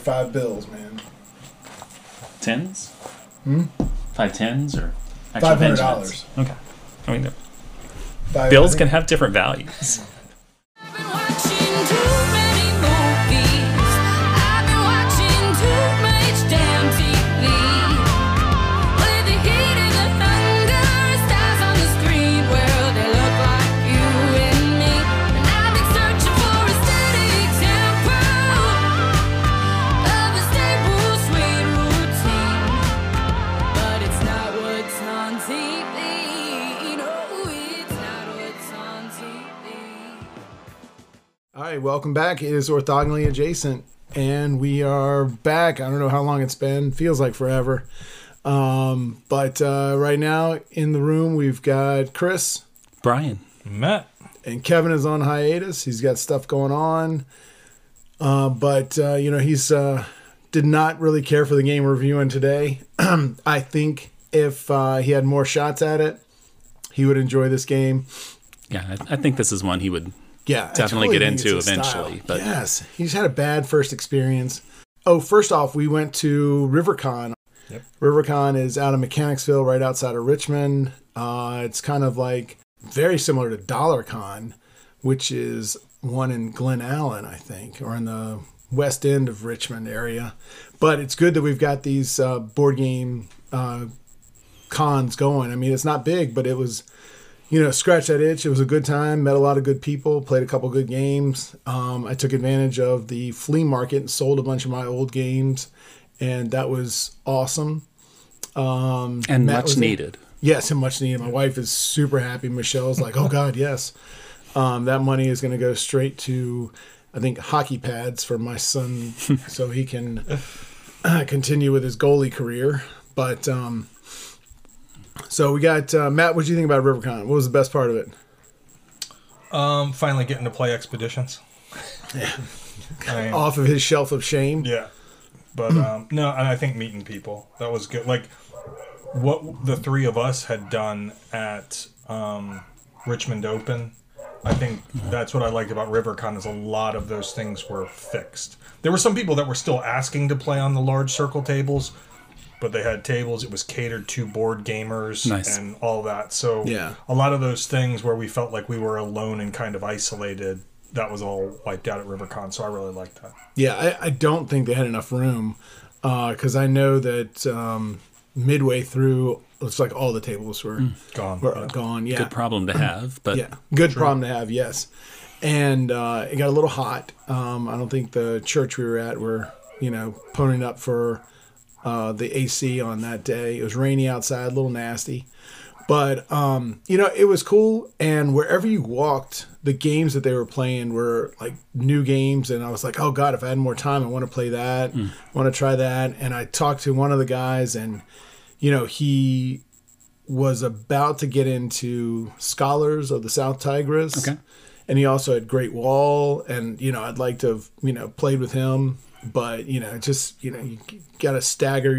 $5 man. Tens? 5 tens or actual $500. Benjamins? Okay. I mean, bills can have different values. All right, welcome back. It is Orthogonally Adjacent, and we are back. I don't know how long it's been. Feels like forever. But right now in the room, we've got Chris. Brian. Matt. And Kevin is on hiatus. He's got stuff going on. But he's did not really care for the game we're reviewing today. I think if he had more shots at it, he would enjoy this game. Yeah, I think this is one he would... Yeah, definitely get into eventually. But yes, he's had a bad first experience. Oh, first off, we went to RiverCon. Yep. RiverCon is out of Mechanicsville, right outside of Richmond. It's kind of like very similar to DollarCon, which is one in Glen Allen, I think, or in the west end of Richmond area. But it's good that we've got these board game cons going. I mean, it's not big, but it was... scratch that itch. It was a good time. Met a lot of good people. Played a couple good games. I took advantage of the flea market and sold a bunch of my old games, and that was awesome. And much needed. Yes, and much needed. My wife is super happy. Michelle's like, oh, God, yes. That money is going to go straight to, I think, hockey pads for my son so he can continue with his goalie career. But... So we got Matt. What do you think about RiverCon? What was the best part of it? Finally getting to play Expeditions. Yeah, off of his shelf of shame. Yeah, but no, and I think meeting people, that was good. Like what the three of us had done at Richmond Open. I think that's what I liked about RiverCon is a lot of those things were fixed. There were some people that were still asking to play on the large circle tables. But they had tables. It was catered to board gamers and all that. So yeah. A lot of those things where we felt like we were alone and kind of isolated, that was all wiped out at RiverCon. So I really liked that. Yeah, I don't think they had enough room because I know that midway through, it's like all the tables were gone. Yeah, good problem to have. But yeah, good problem to have. Yes, and it got a little hot. I don't think the church we were at were ponying up for. The AC on that day. It was rainy outside, a little nasty. But, it was cool. And wherever you walked, the games that they were playing were like new games. And I was like, oh, God, if I had more time, I want to play that. I want to try that. And I talked to one of the guys and, he was about to get into Scholars of the South Tigris. Okay. And he also had Great Wall. And, I'd like to have, played with him. But you got to stagger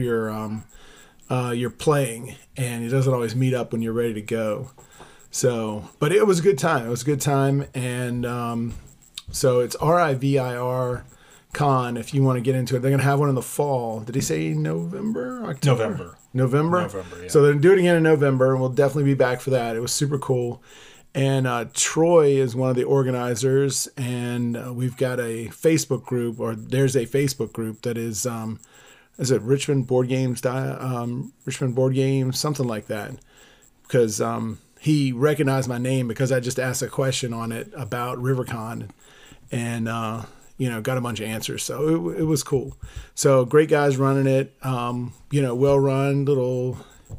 your playing, and it doesn't always meet up when you're ready to go. So, but it was a good time. It was a good time, and so it's RIVIR Con. If you want to get into it, they're gonna have one in the fall. Did he say November? October? November. Yeah. So they're doing it again in November, and we'll definitely be back for that. It was super cool. And Troy is one of the organizers, and we've got a Facebook group, or there's a Facebook group that is it Richmond Board Games, Richmond Board Games, something like that, because he recognized my name because I just asked a question on it about RiverCon, and got a bunch of answers, so it was cool. So great guys running it, well run little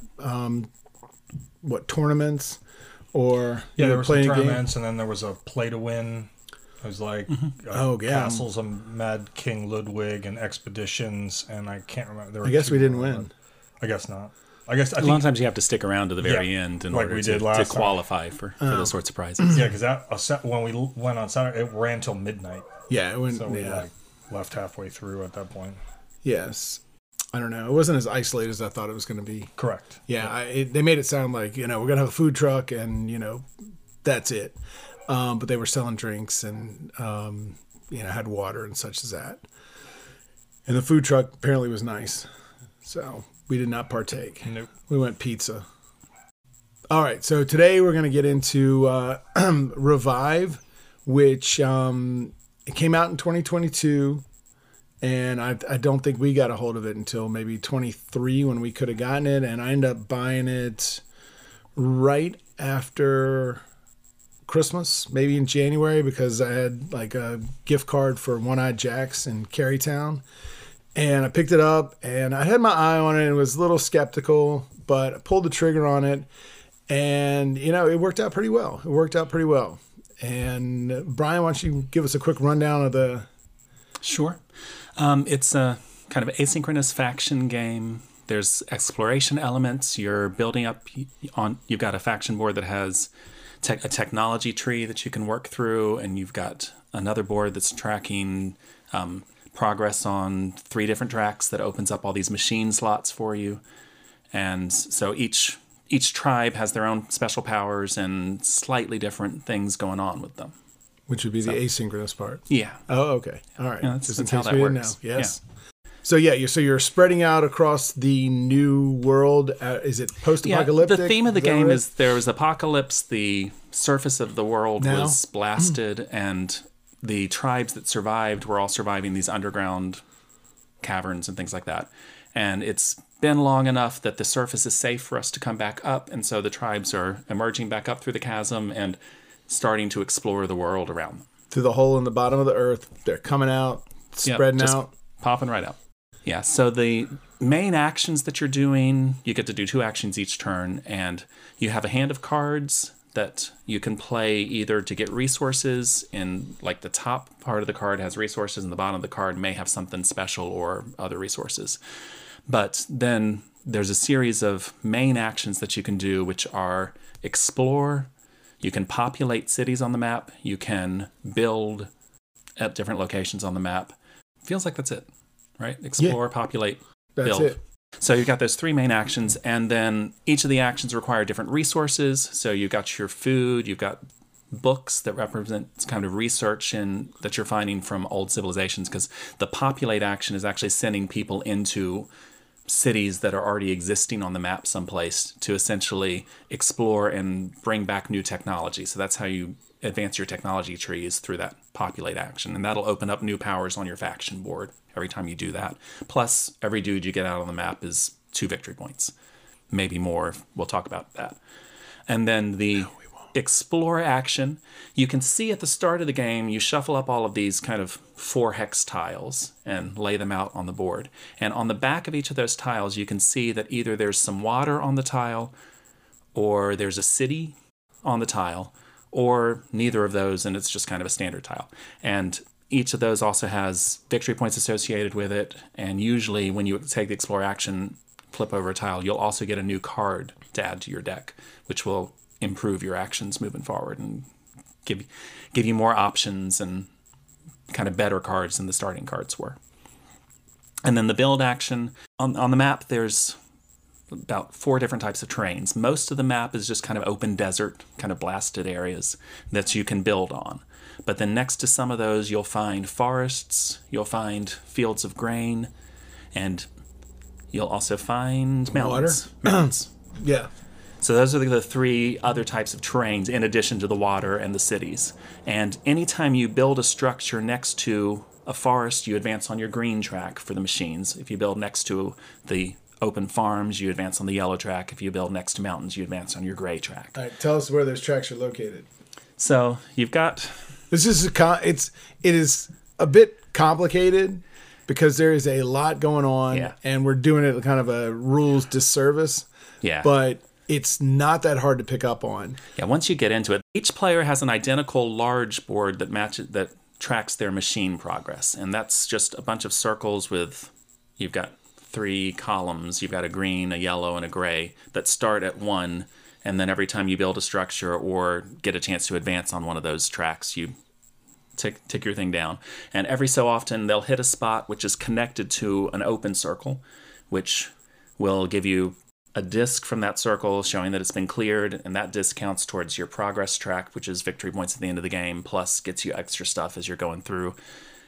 tournaments. Or there were some tournaments, and then there was a play to win. It was like Castles of Mad King Ludwig and Expeditions, and I can't remember. I guess we didn't win. I guess not. A lot of times you have to stick around to the very end in order to qualify for those sorts of prizes. Yeah, because when we went on Saturday, it ran till midnight. Yeah, it went. So we left halfway through at that point. Yes. I don't know. It wasn't as isolated as I thought it was going to be. Correct. Yeah, they made it sound like, we're going to have a food truck and, that's it. But they were selling drinks and, had water and such as that. And the food truck apparently was nice. So we did not partake. Nope. We went pizza. All right. So today we're going to get into Revive, which it came out in 2022. And I don't think we got a hold of it until maybe 23 when we could have gotten it. And I ended up buying it right after Christmas, maybe in January, because I had like a gift card for One Eyed Jacks in Carytown. And I picked it up and I had my eye on it and was a little skeptical, but I pulled the trigger on it and, it worked out pretty well. And Brian, why don't you give us a quick rundown of the... Sure. It's a kind of asynchronous faction game. There's exploration elements. You're building up you've got a faction board that has a technology tree that you can work through, and you've got another board that's tracking progress on 3 different tracks that opens up all these machine slots for you. And so each tribe has their own special powers and slightly different things going on with them. Which would be the asynchronous part. Yeah. Oh, okay. All right. Yeah, that's how that works. Yes. Yeah. So you're spreading out across the new world. Is it post-apocalyptic? The theme of the game is there was apocalypse. The surface of the world was blasted, and the tribes that survived were all surviving these underground caverns and things like that. And it's been long enough that the surface is safe for us to come back up, and so the tribes are emerging back up through the chasm and starting to explore the world around them. Through the hole in the bottom of the earth, they're coming out, spreading out. Popping right out. Yeah, so the main actions that you're doing, you get to do 2 actions each turn, and you have a hand of cards that you can play either to get resources, in like the top part of the card has resources and the bottom of the card may have something special or other resources. But then there's a series of main actions that you can do, which are explore. You can populate cities on the map. You can build at different locations on the map. Feels like that's it, right? Explore, populate, build. That's it. So you've got those 3 main actions, and then each of the actions require different resources. So you've got your food, you've got books that represent kind of research that you're finding from old civilizations, because the populate action is actually sending people into cities that are already existing on the map someplace to essentially explore and bring back new technology. So that's how you advance your technology trees, through that populate action. And that'll open up new powers on your faction board every time you do that. Plus, every dude you get out on the map is 2 victory points. Maybe more. We'll talk about that. And then the explore action, you can see at the start of the game, you shuffle up all of these kind of 4 hex tiles and lay them out on the board. And on the back of each of those tiles, you can see that either there's some water on the tile, or there's a city on the tile, or neither of those, and it's just kind of a standard tile. And each of those also has victory points associated with it, and usually when you take the explore action, flip over a tile, you'll also get a new card to add to your deck, which will improve your actions moving forward and give you more options and kind of better cards than the starting cards were. And then the build action, on the map, there's about 4 different types of terrains. Most of the map is just kind of open desert, kind of blasted areas that you can build on. But then next to some of those, you'll find forests, you'll find fields of grain, and you'll also find mountains. Mountains. Yeah. So those are the 3 other types of terrains in addition to the water and the cities. And anytime you build a structure next to a forest, you advance on your green track for the machines. If you build next to the open farms, you advance on the yellow track. If you build next to mountains, you advance on your gray track. All right, tell us where those tracks are located. So you've got... It is a bit complicated because there is a lot going on, and we're doing it kind of a rules disservice. Yeah. But it's not that hard to pick up on. Yeah, once you get into it, each player has an identical large board that tracks their machine progress, and that's just a bunch of circles with, you've got 3 columns. You've got a green, a yellow, and a gray that start at 1, and then every time you build a structure or get a chance to advance on one of those tracks, you tick your thing down. And every so often, they'll hit a spot which is connected to an open circle, which will give you a disc from that circle showing that it's been cleared, and that disc counts towards your progress track, which is victory points at the end of the game, plus gets you extra stuff as you're going through.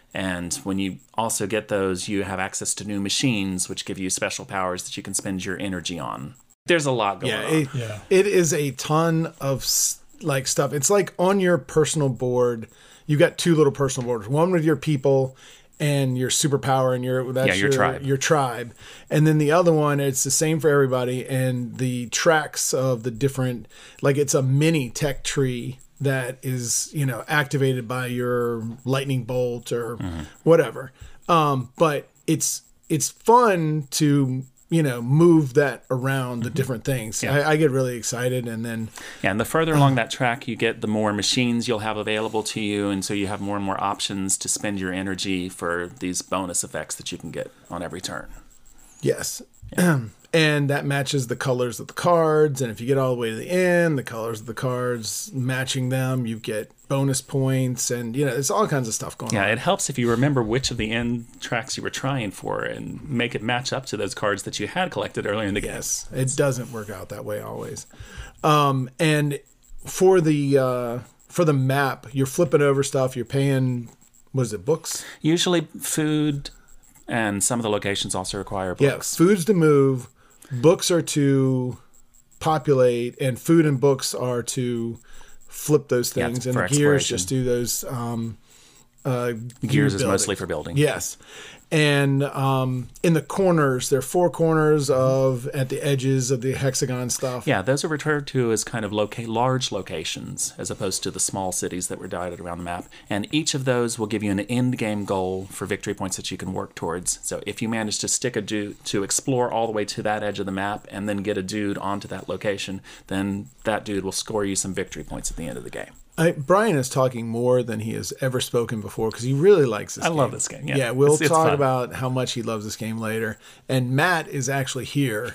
And when you also get those, you have access to new machines, which give you special powers that you can spend your energy on. There's a lot going on. It is a ton of like stuff. It's like on your personal board, you got two little personal boards. One with your people and your superpower and your tribe. Your tribe. And then the other one, it's the same for everybody. And the tracks of the different, like it's a mini tech tree that is, activated by your lightning bolt or whatever. But it's fun to, move that around the different things. Yeah. I get really excited. And then, and the further along that track you get, the more machines you'll have available to you. And so you have more and more options to spend your energy for these bonus effects that you can get on every turn. Yes. And that matches the colors of the cards. And if you get all the way to the end, the colors of the cards matching them, you get bonus points. And, there's all kinds of stuff going on. Yeah, it helps if you remember which of the end tracks you were trying for and make it match up to those cards that you had collected earlier in the game. Yes, it doesn't work out that way always. And for the map, you're flipping over stuff. You're paying, books? Usually food, and some of the locations also require books. Yeah, food's to move. Books are to populate, and food and books are to flip those things. And the gears just do those. Gears is mostly for building. Yes. And in the corners, there are 4 corners at the edges of the hexagon stuff. Yeah, those are referred to as kind of large locations, as opposed to the small cities that were dotted around the map. And each of those will give you an end game goal for victory points that you can work towards. So if you manage to stick a dude to explore all the way to that edge of the map and then get a dude onto that location, then that dude will score you some victory points at the end of the game. Brian is talking more than he has ever spoken before because he really likes this game. I love this game. Yeah, we'll talk about how much he loves this game later. And Matt is actually here.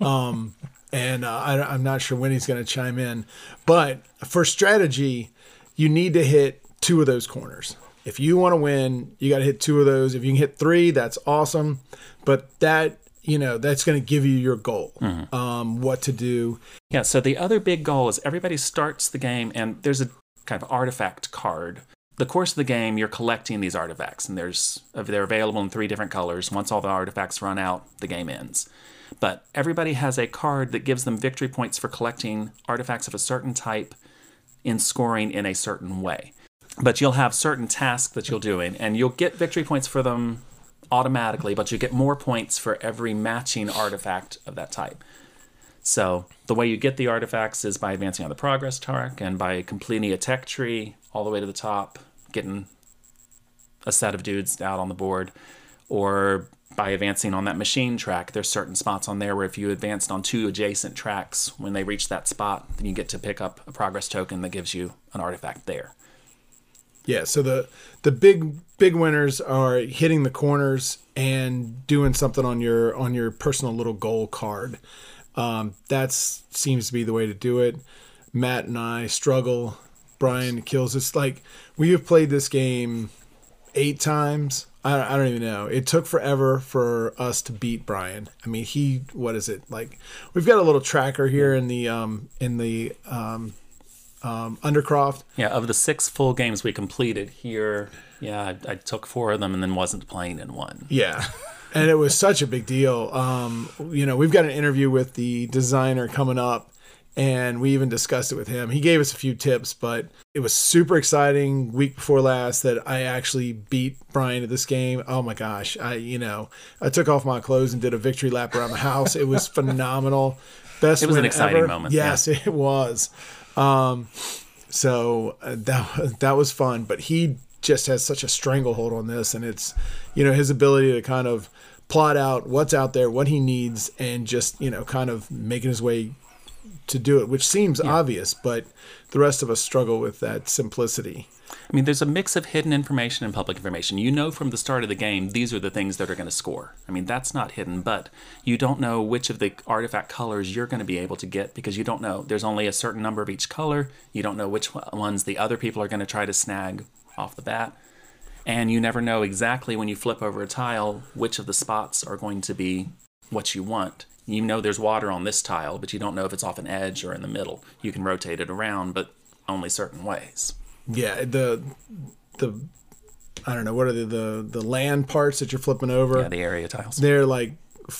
And I'm not sure when he's going to chime in. But for strategy, you need to hit 2 of those corners. If you want to win, you got to hit 2 of those. If you can hit 3, that's awesome. But that... that's going to give you your goal, what to do. Yeah, so the other big goal is everybody starts the game, and there's a kind of artifact card. The course of the game, you're collecting these artifacts, and they're available in 3 different colors. Once all the artifacts run out, the game ends. But everybody has a card that gives them victory points for collecting artifacts of a certain type in scoring in a certain way. But you'll have certain tasks that you'll do, and you'll get victory points for them automatically, but you get more points for every matching artifact of that type. So the way you get the artifacts is by advancing on the progress track and by completing a tech tree all the way to the top, getting a set of dudes out on the board, or by advancing on that machine track. There's certain spots on there where if you advanced on 2 adjacent tracks, when they reach that spot, then you get to pick up a progress token that gives you an artifact there. Yeah, so the big winners are hitting the corners and doing something on your personal little goal card. That seems to be the way to do it. Matt and I struggle. Brian kills us. Like, we have played this game 8 times. I don't even know. It took forever for us to beat Brian. I mean, what is it? Like, we've got a little tracker here in the Undercroft. Yeah, of the 6 full games we completed here, I took 4 of them and then wasn't playing in one. Yeah. And it was such a big deal. We've got an interview with the designer coming up, and we even discussed it with him. He gave us a few tips, but it was super exciting week before last that I actually beat Brian at this game. Oh my gosh. I took off my clothes and did a victory lap around the house. It was phenomenal. Best It was win an exciting ever. moment. Yes, it was. So that was fun, but he just has such a stranglehold on this, and it's, his ability to kind of plot out what's out there, what he needs, and just, kind of making his way to do it, which seems obvious, but the rest of us struggle with that simplicity. I mean, there's a mix of hidden information and public information. You know from the start of the game, these are the things that are going to score. I mean, that's not hidden, but you don't know which of the artifact colors you're going to be able to get because you don't know. There's only a certain number of each color. You don't know which ones the other people are going to try to snag off the bat. And you never know exactly when you flip over a tile which of the spots are going to be what you want. You know there's water on this tile, but you don't know if it's off an edge or in the middle. You can rotate it around, but only certain ways. Yeah, the I don't know, what are the land parts that you're flipping over? Yeah, the area tiles. They're like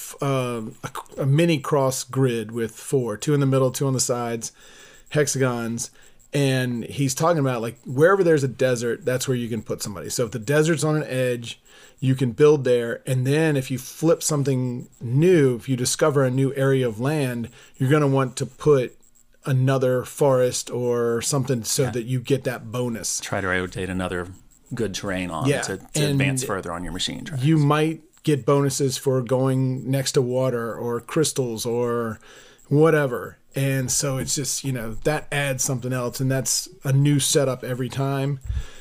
a mini cross grid with 4, 2 in the middle, 2 on the sides, hexagons. And he's talking about like wherever there's a desert, that's where you can put somebody. So if the desert's on an edge, you can build there. And then if you flip something new, if you discover a new area of land, you're going to want to put another forest or something so that you get that bonus. Try to rotate another good terrain on to advance further on your machine. You might get bonuses for going next to water or crystals or whatever. And so it's just, that adds something else. And that's a new setup every time.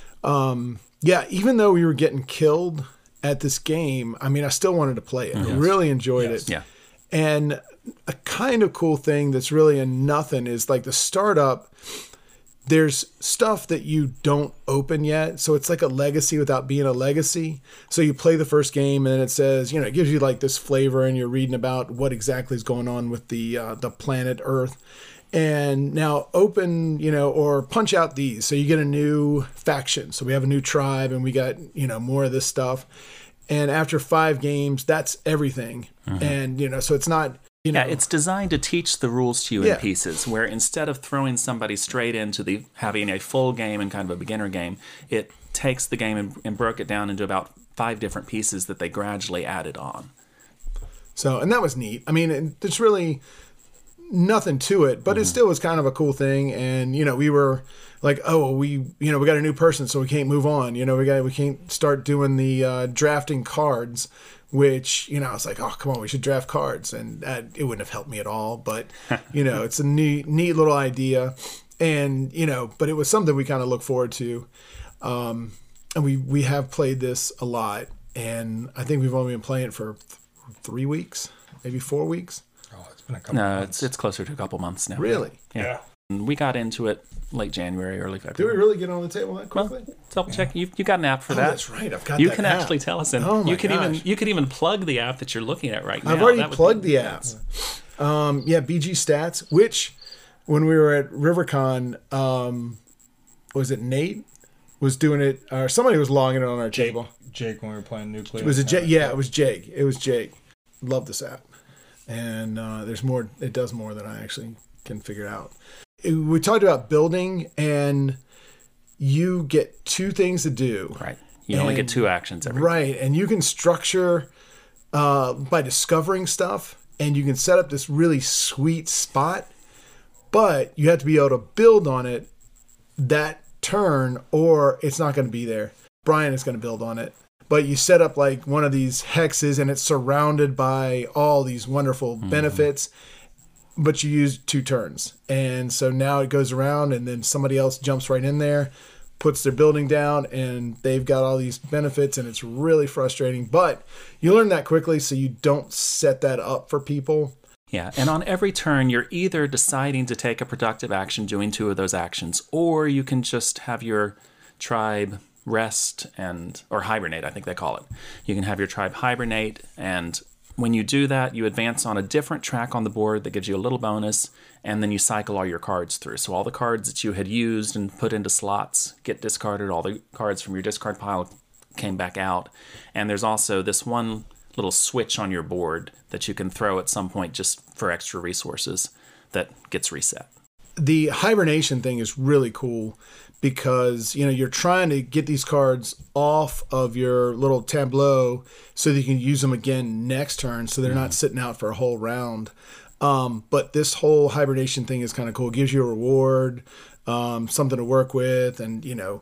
Even though we were getting killed at this game, I mean, I still wanted to play it. I really enjoyed it. Yeah. And a kind of cool thing that's really a nothing is like the startup, there's stuff that you don't open yet. So it's like a legacy without being a legacy. So you play the first game and then it says, it gives you like this flavor and you're reading about what exactly is going on with the planet Earth. And now open, or punch out these. So you get a new faction. So we have a new tribe and we got, more of this stuff. And after 5 games, that's everything. And, so it's not, Yeah, it's designed to teach the rules to you in pieces, where instead of throwing somebody straight into having a full game and kind of a beginner game, it takes the game and broke it down into about 5 different pieces that they gradually added on. So, and that was neat. I mean, there's really nothing to it, but it still was kind of a cool thing. And, we were like, we got a new person, so we can't move on. We can't start doing the drafting cards. Which, I was like, oh, come on, we should draft cards. And it wouldn't have helped me at all. But, it's a neat little idea. And, but it was something we kind of look forward to. And we have played this a lot. And I think we've only been playing it for 3 weeks, maybe 4 weeks. Oh, it's been a couple months. No, it's closer to a couple months now. Really? Yeah. And we got into it late January, early February. Did we really get on the table that quickly? Well, double check. You got an app for that. That's right. I've got you that can app. actually tell us, and you could even plug the app that you're looking at right now. I've already plugged the app. BG Stats, which when we were at RiverCon, was it Nate was doing it, or somebody was logging it on our table. Jake, when we were playing Nucleus. Was it Jake? Yeah, it was Jake. It was Jake. Love this app, and there's more. It does more than I actually can figure out. We talked about building, and you get 2 things to do. Right. You only get 2 actions every Right, and you can structure by discovering stuff, and you can set up this really sweet spot, but you have to be able to build on it that turn, or it's not going to be there. Brian is going to build on it. But you set up like one of these hexes, and it's surrounded by all these wonderful benefits, but you use 2 turns. And so now it goes around, and then somebody else jumps right in there, puts their building down, and they've got all these benefits, and it's really frustrating. But you learn that quickly, so you don't set that up for people. Yeah, and on every turn, you're either deciding to take a productive action, doing 2 of those actions, or you can just have your tribe rest or hibernate, I think they call it. You can have your tribe hibernate, and when you do that, you advance on a different track on the board that gives you a little bonus, and then you cycle all your cards through. So all the cards that you had used and put into slots get discarded. All the cards from your discard pile came back out. And there's also this one little switch on your board that you can throw at some point just for extra resources that gets reset. The hibernation thing is really cool because, you're trying to get these cards off of your little tableau so that you can use them again next turn so they're not sitting out for a whole round. But this whole hibernation thing is kind of cool. It gives you a reward, something to work with. And,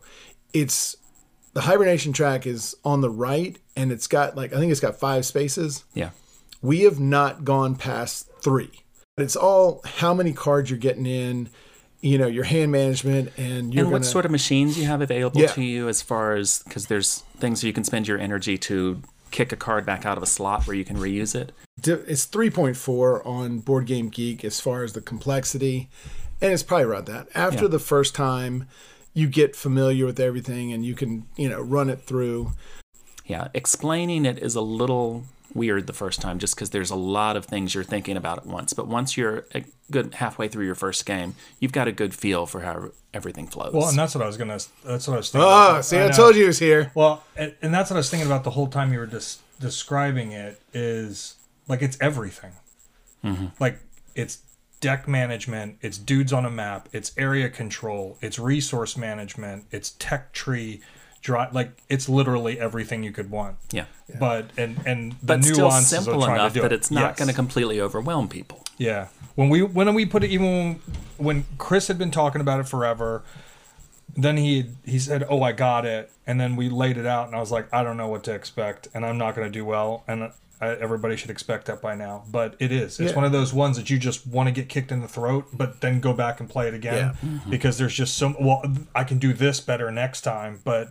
it's the hibernation track is on the right, and it's got I think it's got 5 spaces. Yeah. We have not gone past 3. It's all how many cards you're getting in, your hand management, and what sort of machines you have available to you, as far as, because there's things you can spend your energy to kick a card back out of a slot where you can reuse it. It's 3.4 on Board Game Geek as far as the complexity, and it's probably around that. After the first time, you get familiar with everything, and you can run it through. Yeah, explaining it is a little weird the first time just because there's a lot of things you're thinking about at once. But once you're a good halfway through your first game, you've got a good feel for how everything flows. Well, and that's what I was thinking. Oh, see, I told you he was here. Well, and that's what I was thinking about the whole time you were describing it, is like it's everything. Like it's deck management, it's dudes on a map, it's area control, it's resource management, it's tech tree, like it's literally everything you could want. Yeah. But the but still nuances simple of trying enough to do that it. it's not Yes. going to completely overwhelm people. Yeah. When we put it, even when Chris had been talking about it forever, then he said, "Oh, I got it," and then we laid it out, and I was like, "I don't know what to expect, and I'm not going to do well, and everybody should expect that by now." But it is. It's one of those ones that you just want to get kicked in the throat, but then go back and play it again because there's just some. Well, I can do this better next time, but.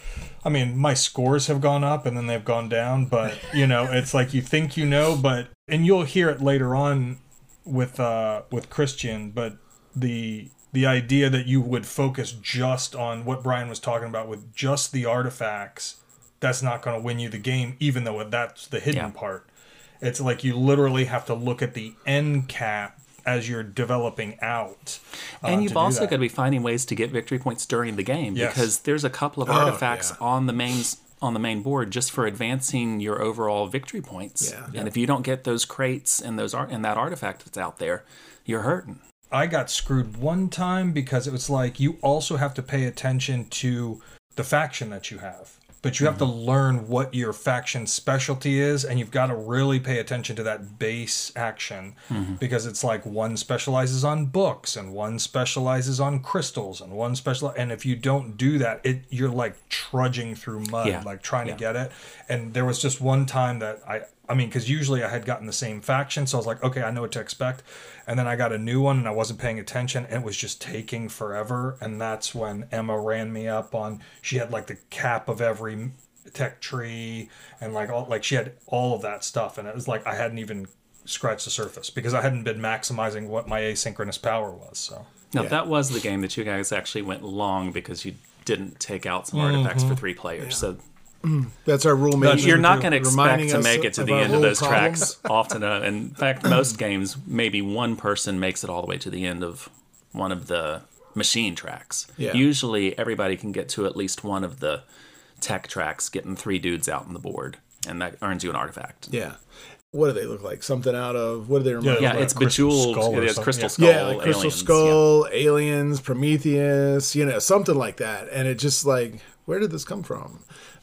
I mean, my scores have gone up and then they've gone down, but it's like you think but and you'll hear it later on with Christian, but the idea that you would focus just on what Brian was talking about with just the artifacts, that's not going to win you the game, even though that's the hidden part. It's like you literally have to look at the end cap as you're developing out. And you've also got to be finding ways to get victory points during the game because there's a couple of artifacts on the main board just for advancing your overall victory points. Yeah. And if you don't get those crates and that artifact that's out there, you're hurting. I got screwed one time because it was like you also have to pay attention to the faction that you have. But you have to learn what your faction specialty is, and you've got to really pay attention to that base action because it's like one specializes on books and one specializes on crystals and one and if you don't do that, you're like trudging through mud, like trying to get it. And there was just one time that I mean, because usually I had gotten the same faction, so I was like, okay, I know what to expect. And then I got a new one, and I wasn't paying attention, and it was just taking forever. And that's when Emma ran me up on. She had like the cap of every tech tree, and she had all of that stuff, and it was like I hadn't even scratched the surface because I hadn't been maximizing what my asynchronous power was. So now that was the game that you guys actually went long because you didn't take out some artifacts for 3 players. So. That's our rule making. You're not going to expect to make it to the end of those tracks often. In fact, most games, maybe one person makes it all the way to the end of one of the machine tracks. Yeah. Usually, everybody can get to at least one of the tech tracks, getting 3 dudes out on the board, and that earns you an artifact. Yeah. What do they look like? Something out of, what do they remind you of? Yeah, it's Bejeweled. It's Crystal Skull. Yeah, like Crystal Skull, Aliens, Prometheus, something like that. And it just like, where did this come from?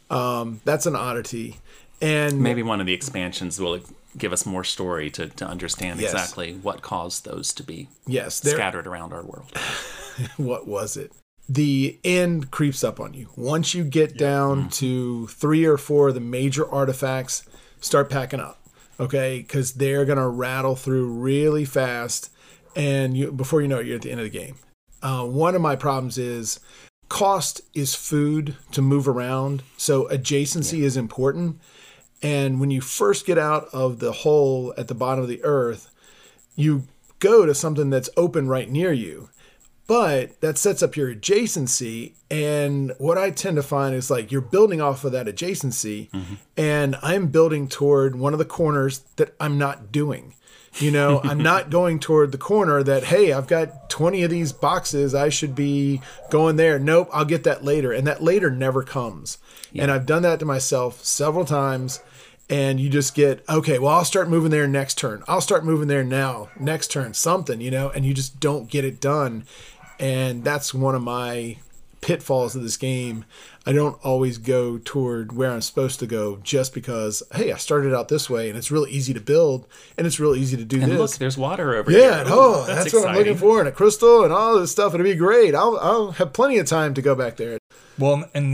That's an oddity. And maybe one of the expansions will give us more story to understand exactly what caused those to be scattered around our world. What was it? The end creeps up on you. Once you get down to 3 or 4 of the major artifacts, start packing up, okay? Because they're going to rattle through really fast, and before you know it, you're at the end of the game. One of my problems is cost is food to move around, so adjacency is important. And when you first get out of the hole at the bottom of the earth, you go to something that's open right near you. But that sets up your adjacency. And what I tend to find is like you're building off of that adjacency. And I'm building toward one of the corners that I'm not doing. I'm not going toward the corner that, hey, I've got 20 of these boxes. I should be going there. Nope, I'll get that later. And that later never comes. Yeah. And I've done that to myself several times. And you just get, okay, well, I'll start moving there next turn. I'll start moving there now, next turn, something, and you just don't get it done. And that's one of my pitfalls of this game. I don't always go toward where I'm supposed to go just because, hey, I started out this way and it's real easy to build and it's real easy to do this. And look, there's water over here. Yeah, that's what I'm looking for, and a crystal and all this stuff. It'll be great. I'll have plenty of time to go back there. Well, and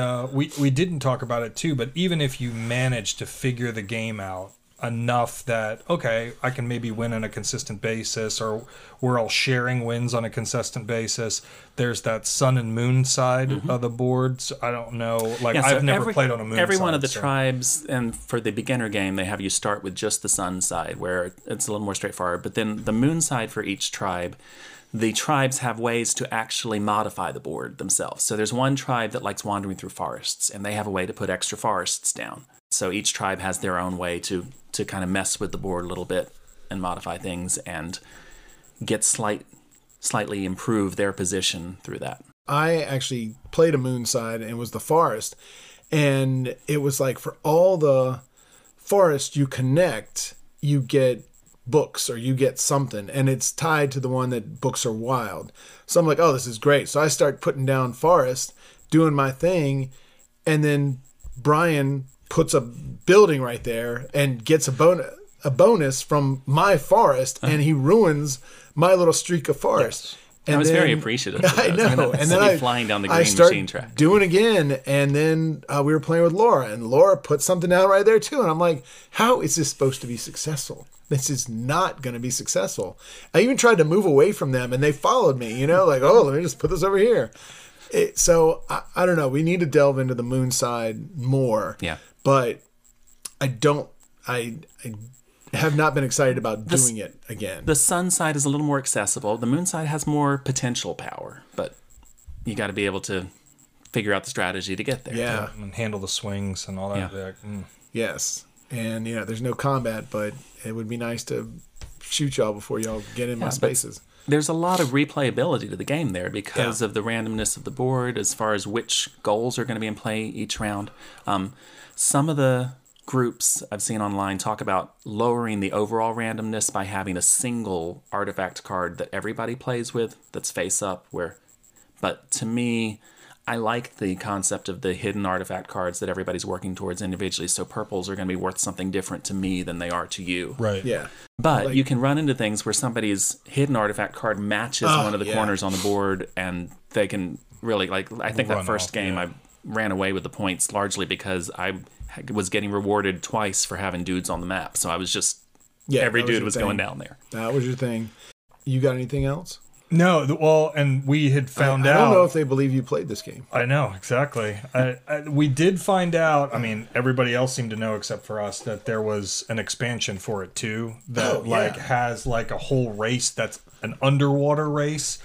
we didn't talk about it too, but even if you manage to figure the game out enough that, okay, I can maybe win on a consistent basis, or we're all sharing wins on a consistent basis, there's that sun and moon side of the boards. I don't know. I've never played on a moon side. Every one of the tribes, and for the beginner game, they have you start with just the sun side, where it's a little more straightforward. But then the moon side for each tribe, the tribes have ways to actually modify the board themselves. So there's one tribe that likes wandering through forests, and they have a way to put extra forests down. So each tribe has their own way to kind of mess with the board a little bit and modify things and get slightly improve their position through that. I actually played a Moonside and it was the forest. And it was like for all the forest you connect, you get books or you get something. And it's tied to the one that books are wild. So I'm like, oh, this is great. So I start putting down forest, doing my thing. And then Brian puts a building right there and gets a bonus from my forest. And he ruins my little streak of forest. Yes. And I was then, very appreciative of I those. know. And then I flying down the I green start machine track. doing again, and then we were playing with Laura, and Laura put something down right there too, and I'm like, how is this supposed to be successful? This is not going to be successful. I even tried to move away from them, and they followed me. Like, oh, let me just put this over here. So I don't know. We need to delve into the moon side more. Yeah, but I don't. I have not been excited about doing it again. The sun side is a little more accessible. The moon side has more potential power, but you got to be able to figure out the strategy to get there. Yeah. And handle the swings and all that. Yeah. Yes. And, there's no combat, but it would be nice to shoot y'all before y'all get in my spaces. There's a lot of replayability to the game there because of the randomness of the board as far as which goals are going to be in play each round. Some of the groups I've seen online talk about lowering the overall randomness by having a single artifact card that everybody plays with that's face up. But to me, I like the concept of the hidden artifact cards that everybody's working towards individually. So purples are going to be worth something different to me than they are to you. Right. Yeah. But you can run into things where somebody's hidden artifact card matches one of the corners on the board, and they can really, I think that first game I ran away with the points largely because I was getting rewarded twice for having dudes on the map. So I was just, every dude was going down there. That was your thing. You got anything else? No, well, and we had found out. I don't know if they believe you played this game. I know, exactly. We did find out, everybody else seemed to know except for us, that there was an expansion for it too, that has a whole race that's an underwater race.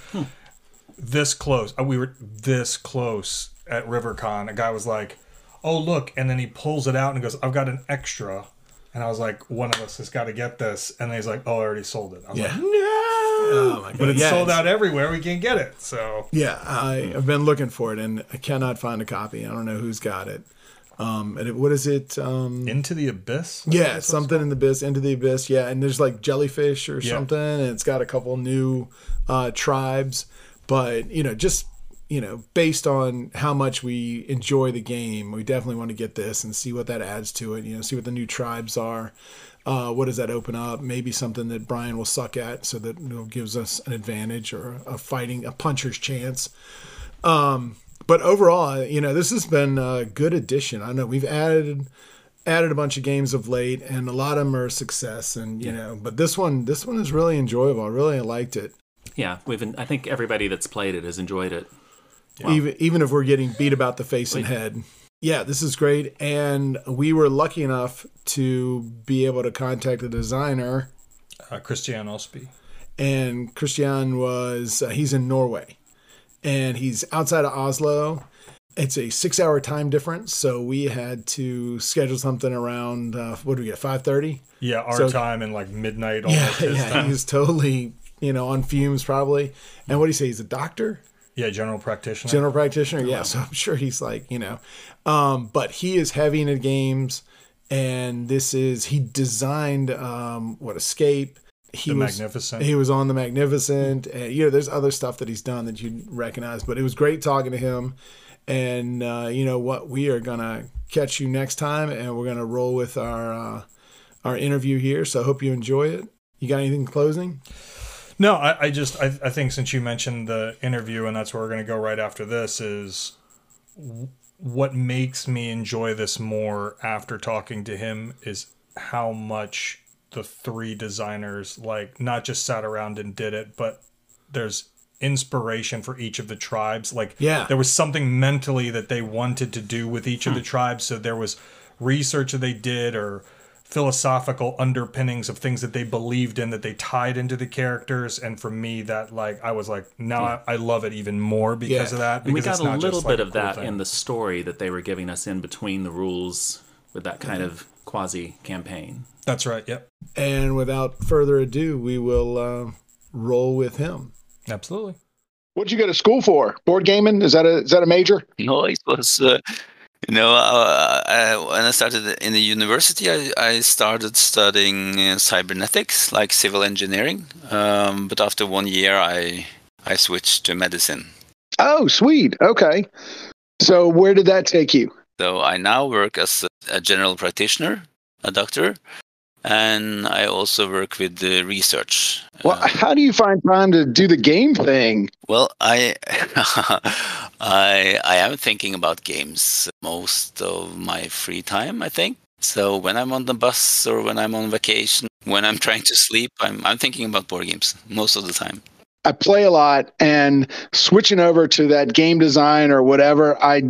This close. We were this close at RiverCon. A guy was like, oh, look, and then he pulls it out and goes, I've got an extra. And I was like, one of us has got to get this. And then he's like, oh, I already sold it. I was like, no! Oh my God. But it's sold out everywhere. We can't get it. So yeah, I've been looking for it, and I cannot find a copy. I don't know who's got it. What is it? Into the Abyss? Yeah, something in the abyss, Into the Abyss. Yeah, and there's like jellyfish or something, and it's got a couple new tribes. But, just based on how much we enjoy the game, we definitely want to get this and see what that adds to it. See what the new tribes are. What does that open up? Maybe something that Brian will suck at, so that gives us an advantage or a puncher's chance. But overall, this has been a good addition. I know we've added a bunch of games of late, and a lot of them are a success. And but this one is really enjoyable. I really liked it. Yeah, I think everybody that's played it has enjoyed it. Wow. Even if we're getting beat about the face and head. Yeah, this is great. And we were lucky enough to be able to contact the designer. Christian Osby. And Christian he's in Norway. And he's outside of Oslo. It's a 6-hour time difference. So we had to schedule something around, what do we get, 5:30? Yeah, our time and midnight almost his time. He's totally, on fumes probably. And what do you say, he's a doctor? Yeah, general practitioner. General practitioner, yeah. So I'm sure he's but he is heavy into games, and he designed Escape. Magnificent. He was on The Magnificent. And, there's other stuff that he's done that you'd recognize, but it was great talking to him. And we are gonna catch you next time, and we're gonna roll with our interview here. So I hope you enjoy it. You got anything closing? No, I think since you mentioned the interview, and that's where we're going to go right after this, is what makes me enjoy this more after talking to him is how much the three designers not just sat around and did it, but there's inspiration for each of the tribes. There was something mentally that they wanted to do with each of the tribes. So there was research that they did or philosophical underpinnings of things that they believed in that they tied into the characters. And for me, that I was I love it even more because of that. And we got a little bit of that in the story that they were giving us in between the rules with that kind of quasi campaign. That's right. Yep. And without further ado, we will roll with him. Absolutely. What'd you go to school for? Board gaming? Is that a major? No, it was, when I started in the university, I started studying cybernetics, like civil engineering. But after 1 year, I switched to medicine. Oh, sweet. Okay. So where did that take you? So I now work as a general practitioner, a doctor, and I also work with the research. Well, how do you find time to do the game thing? Well, I I am thinking about games most of my free time, I think. So when I'm on the bus or when I'm on vacation, when I'm trying to sleep, I'm thinking about board games most of the time. I play a lot, and switching over to that game design or whatever, I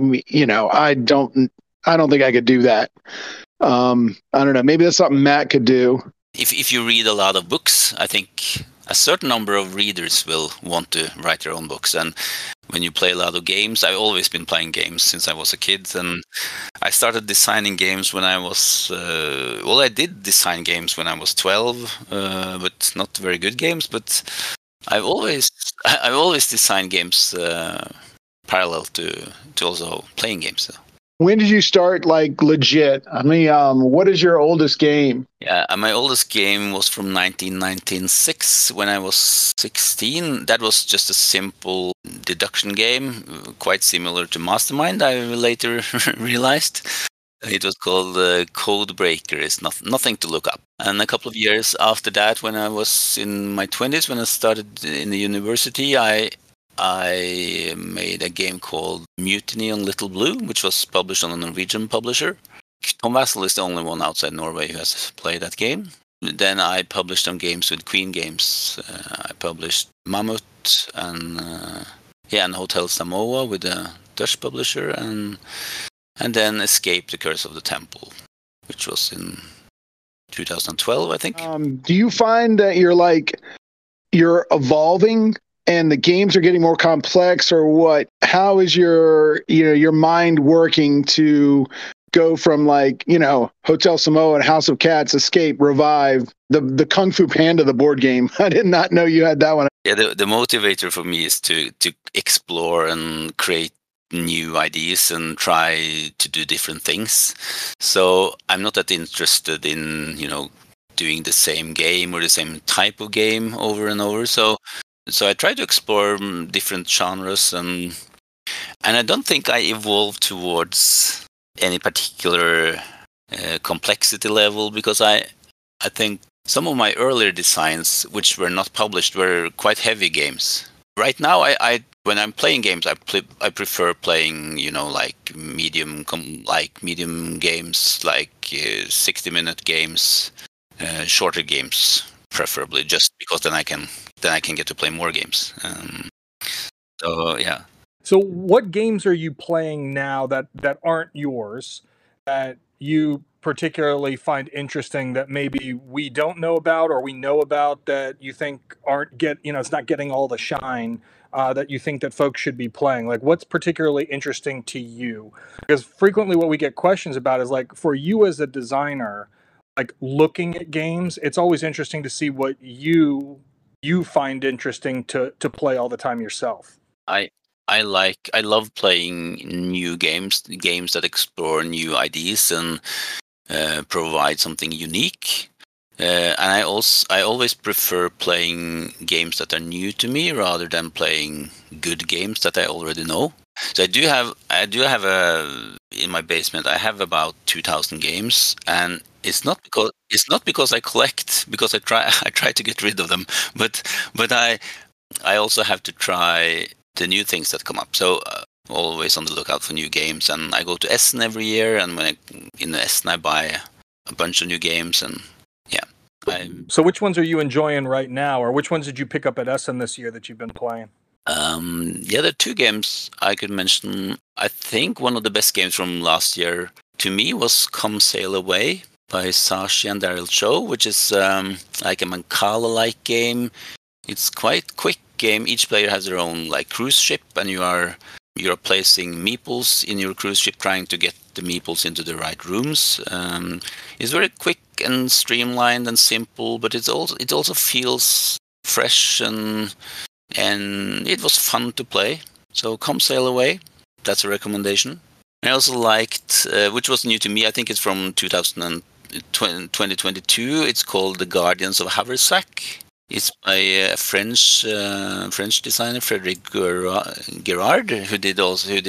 don't think I could do that. I don't know. Maybe that's something Matt could do. If you read a lot of books, I think a certain number of readers will want to write their own books. And when you play a lot of games, I've always been playing games since I was a kid. And I started designing games when I was, I did design games when I was 12, but not very good games. But I've always designed games parallel to also playing games. So. When did you start, like, legit? I mean, what is your oldest game? Yeah, my oldest game was from 1996 when I was 16. That was just a simple deduction game, quite similar to Mastermind, I later realized. It was called Codebreaker. It's nothing to look up. And a couple of years after that, when I was in my 20s, when I started in the university, I made a game called Mutiny on Little Blue, which was published on a Norwegian publisher. Tom Vassell is the only one outside Norway who has played that game. Then I published some games with Queen Games. I published Mammoth and Hotel Samoa with a Dutch publisher, and then Escape: The Curse of the Temple, which was in 2012, I think. Do you find that you're evolving and the games are getting more complex, or what? How is your mind working to go from Hotel Samoa and House of Cats, Escape, Revive, the Kung Fu Panda, the board game? I did not know you had that one. Yeah, the motivator for me is to explore and create new ideas and try to do different things. So I'm not that interested in doing the same game or the same type of game over and over. So I try to explore different genres, and I don't think I evolved towards any particular complexity level, because I think some of my earlier designs, which were not published, were quite heavy games. Right now, when I'm playing games, I prefer playing medium games, like 60-minute games, shorter games, preferably, just because then I can get to play more games. So yeah. So what games are you playing now that aren't yours, that you particularly find interesting, that maybe we don't know about or we know about, that you think it's not getting all the shine, that you think that folks should be playing? Like, what's particularly interesting to you? Because frequently what we get questions about is, like, for you as a designer, like, looking at games, it's always interesting to see what you find interesting to play all the time yourself. I love playing new games that explore new ideas and provide something unique. And I always prefer playing games that are new to me rather than playing good games that I already know. So I do have in my basement, I have about 2,000 games, and it's not because I collect, because I try to get rid of them, but I also have to try the new things that come up. So always on the lookout for new games, and I go to Essen every year, and when in Essen I buy a bunch of new games, and yeah. So which ones are you enjoying right now, or which ones did you pick up at Essen this year that you've been playing? There are two games I could mention. I think one of the best games from last year to me was Come Sail Away by Sashi and Daryl Cho, which is like a Mancala-like game. It's quite quick game. Each player has their own cruise ship, and you're placing meeples in your cruise ship, trying to get the meeples into the right rooms. It's very quick and streamlined and simple, but it also feels fresh and it was fun to play. So come sail away. That's a recommendation. I also liked, which was new to me, I think it's from 2022. It's called The Guardians of Haversack. It's by a French designer, Frédéric Guérard, who did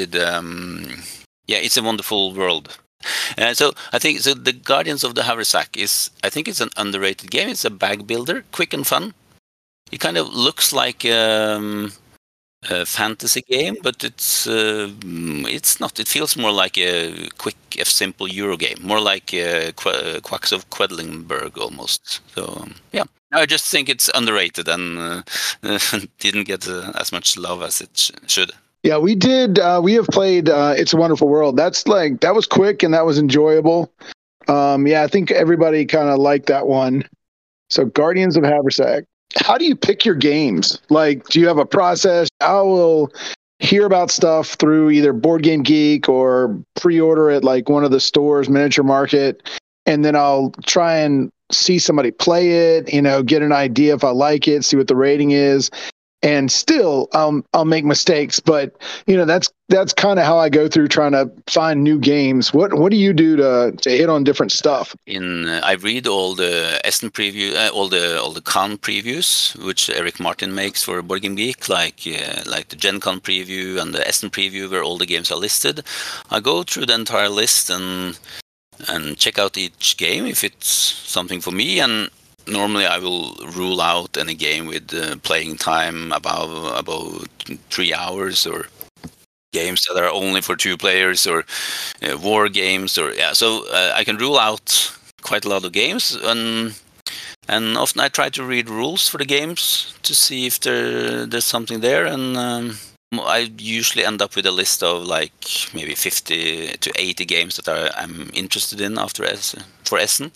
It's a Wonderful World. So I think The Guardians of the Haversack I think it's an underrated game. It's a bag builder, quick and fun. It kind of looks like a fantasy game, but it's not. It feels more like a quick, simple Euro game, more like Quacks of Quedlinburg almost. So yeah, I just think it's underrated and didn't get as much love as it should. Yeah, we did. We have played It's a Wonderful World. That was quick and that was enjoyable. I think everybody kind of liked that one. So Guardians of Haversack. How do you pick your games? Like, do you have a process? I will hear about stuff through either Board Game Geek or pre-order at like one of the stores, Miniature Market, and then I'll try and see somebody play it, get an idea if I like it, see what the rating is. And still, I'll make mistakes, but that's kind of how I go through trying to find new games. What do you do to hit on different stuff? I read all the Essen preview, all the con previews, which Eric Martin makes for Board Game Geek, like the Gen Con preview and the Essen preview, where all the games are listed. I go through the entire list and check out each game if it's something for me. And normally I will rule out any game with playing time about 3 hours, or games that are only for 2 players, or war games, so I can rule out quite a lot of games, and often I try to read rules for the games to see if there's something there, and I usually end up with a list of like maybe 50 to 80 games that I'm interested in for Essen.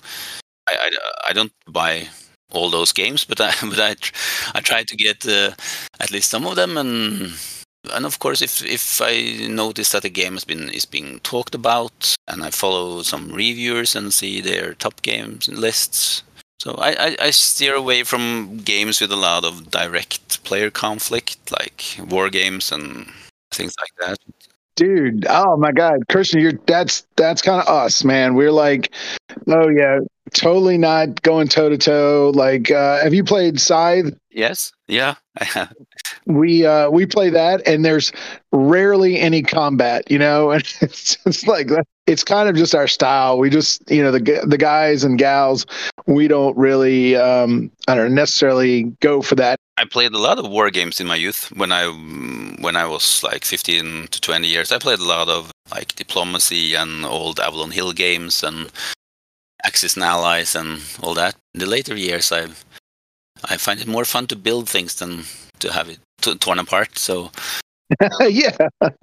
I don't buy all those games, but I try to get at least some of them, and of course if I notice that a game is being talked about, and I follow some reviewers and see their top games lists. So I steer away from games with a lot of direct player conflict, like war games and things like that. Dude, oh my God, Christian, that's kind of us, man. We're like, oh yeah, totally not going toe to toe. Like, have you played Scythe? Yes, yeah, I have. We play that, and there's rarely any combat, and it's just like it's kind of just our style. We just, the guys and gals, we don't really, I don't necessarily go for that. I played a lot of war games in my youth. When I was like 15 to 20 years, I played a lot of like Diplomacy and old Avalon Hill games and Axis and Allies and all that. In the later years, I find it more fun to build things than to have it torn apart. So yeah.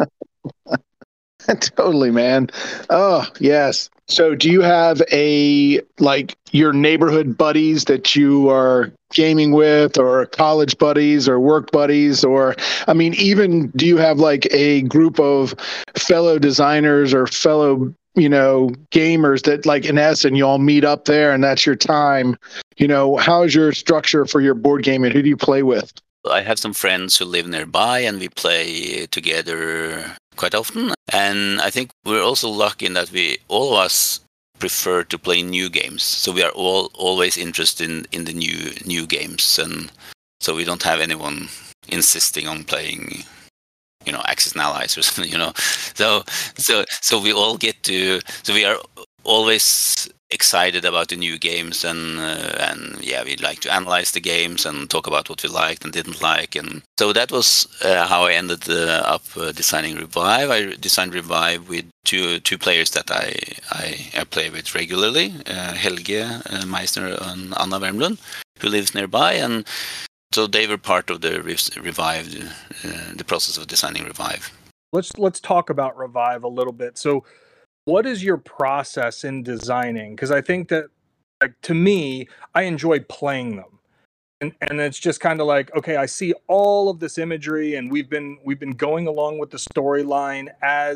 Totally, man. Oh, yes. So do you have your neighborhood buddies that you are gaming with, or college buddies or work buddies, or, I mean, even do you have like a group of fellow designers or fellow, gamers that, like, in Essen, you all meet up there and that's your time? How's your structure for your board game, and who do you play with? I have some friends who live nearby, and we play together quite often. And I think we're also lucky in that all of us prefer to play new games. So we are always interested in the new games, and so we don't have anyone insisting on playing, Axis and Allies or something, So we all get to. So we are always excited about the new games, and we like to analyze the games and talk about what we liked and didn't like, and so that was how I ended up designing Revive. I designed Revive with two players that I play with regularly, Helge Meissner and Anna Wermlund, who lives nearby, and so they were part of the Revive, the process of designing Revive. Let's talk about Revive a little bit. So what is your process in designing? Because I think that, like, to me, I enjoy playing them, and it's just kind of like, okay, I see all of this imagery, and we've been going along with the storyline as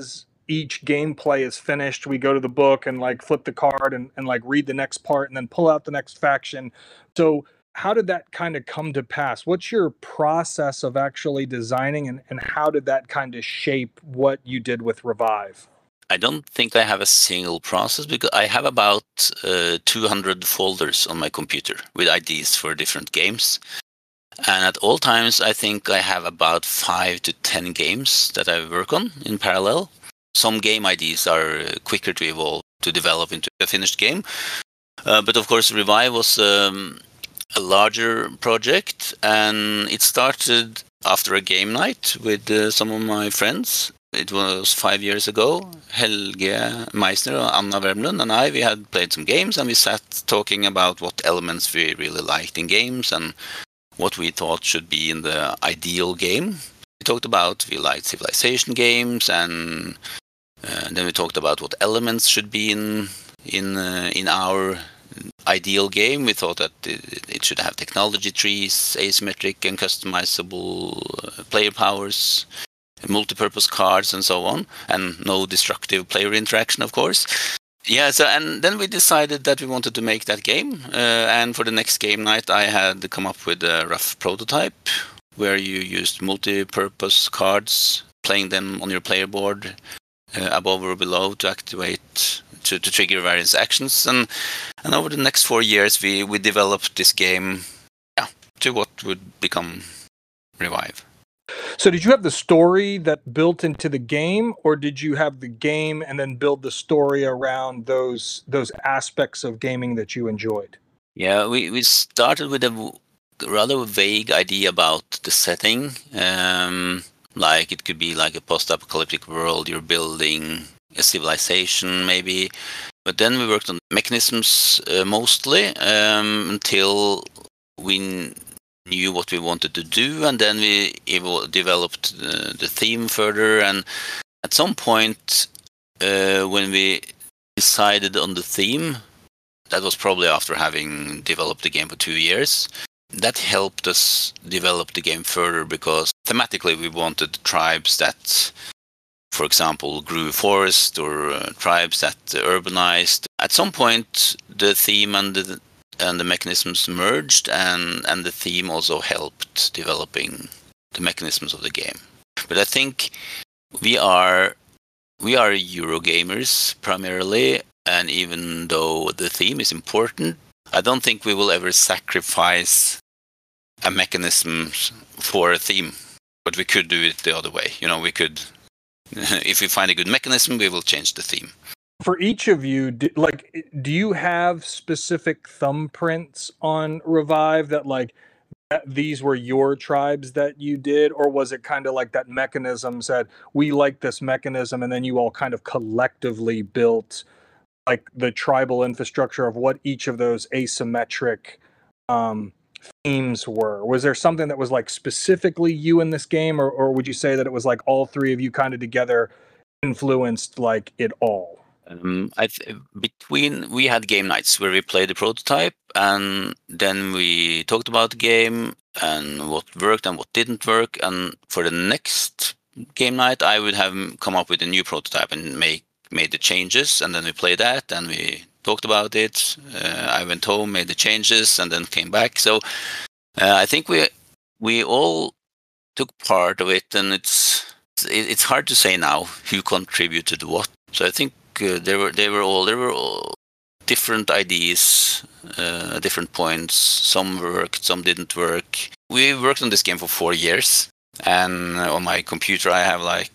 each gameplay is finished, we go to the book and like flip the card and like read the next part and then pull out the next faction. So how did that kind of come to pass? What's your process of actually designing, and how did that kind of shape what you did with Revive? I don't think I have a single process because I have about 200 folders on my computer with IDs for different games. And at all times, I think I have about 5 to 10 games that I work on in parallel. Some game IDs are quicker to evolve, to develop into a finished game. But of course, Revive was a larger project, and it started after a game night with some of my friends. It was 5 years ago. Helge Meisner, Anna Wermlund, and we had played some games, and we sat talking about what elements we really liked in games and what we thought should be in the ideal game. We talked about we liked civilization games, and then we talked about what elements should be in our ideal game. We thought that it should have technology trees, asymmetric and customizable player powers, multi-purpose cards, and so on, and no destructive player interaction, of course. Yeah, so and then we decided that we wanted to make that game, and for the next game night, I had come up with a rough prototype where you used multi-purpose cards, playing them on your player board above or below to activate, to trigger various actions, and over the next 4 years, we developed this game, to what would become Revive. So did you have the story that built into the game, or did you have the game and then build the story around those aspects of gaming that you enjoyed? Yeah, we started with a rather vague idea about the setting. Like it could be like a post-apocalyptic world, you're building a civilization maybe. But then we worked on mechanisms mostly until we knew what we wanted to do, and then we developed the theme further. And at some point, when we decided on the theme, that was probably after having developed the game for 2 years. That helped us develop the game further because thematically we wanted tribes that, for example, grew forest, or tribes that urbanized. At some point, the theme and the mechanisms merged, and the theme also helped developing the mechanisms of the game. But I think we are Eurogamers primarily, and even though the theme is important, I don't think we will ever sacrifice a mechanism for a theme. But we could do it the other way. You know, we could, if we find a good mechanism, we will change the theme. For each of you, do you have specific thumbprints on Revive that these were your tribes that you did, or was it kind of like that mechanism said, we like this mechanism, and then you all kind of collectively built like the tribal infrastructure of what each of those asymmetric themes were? Was there something that was like specifically you in this game, or would you say that it was like all three of you kind of together influenced like it all? We had game nights where we played the prototype, and then we talked about the game and what worked and what didn't work. And for the next game night, I would have come up with a new prototype and made the changes, and then we played that and we talked about it. I went home, made the changes, and then came back. So I think we all took part of it, and it's hard to say now who contributed what. So I think there were all different ideas, different points. Some worked, some didn't work. We worked on this game for 4 years, and on my computer I have like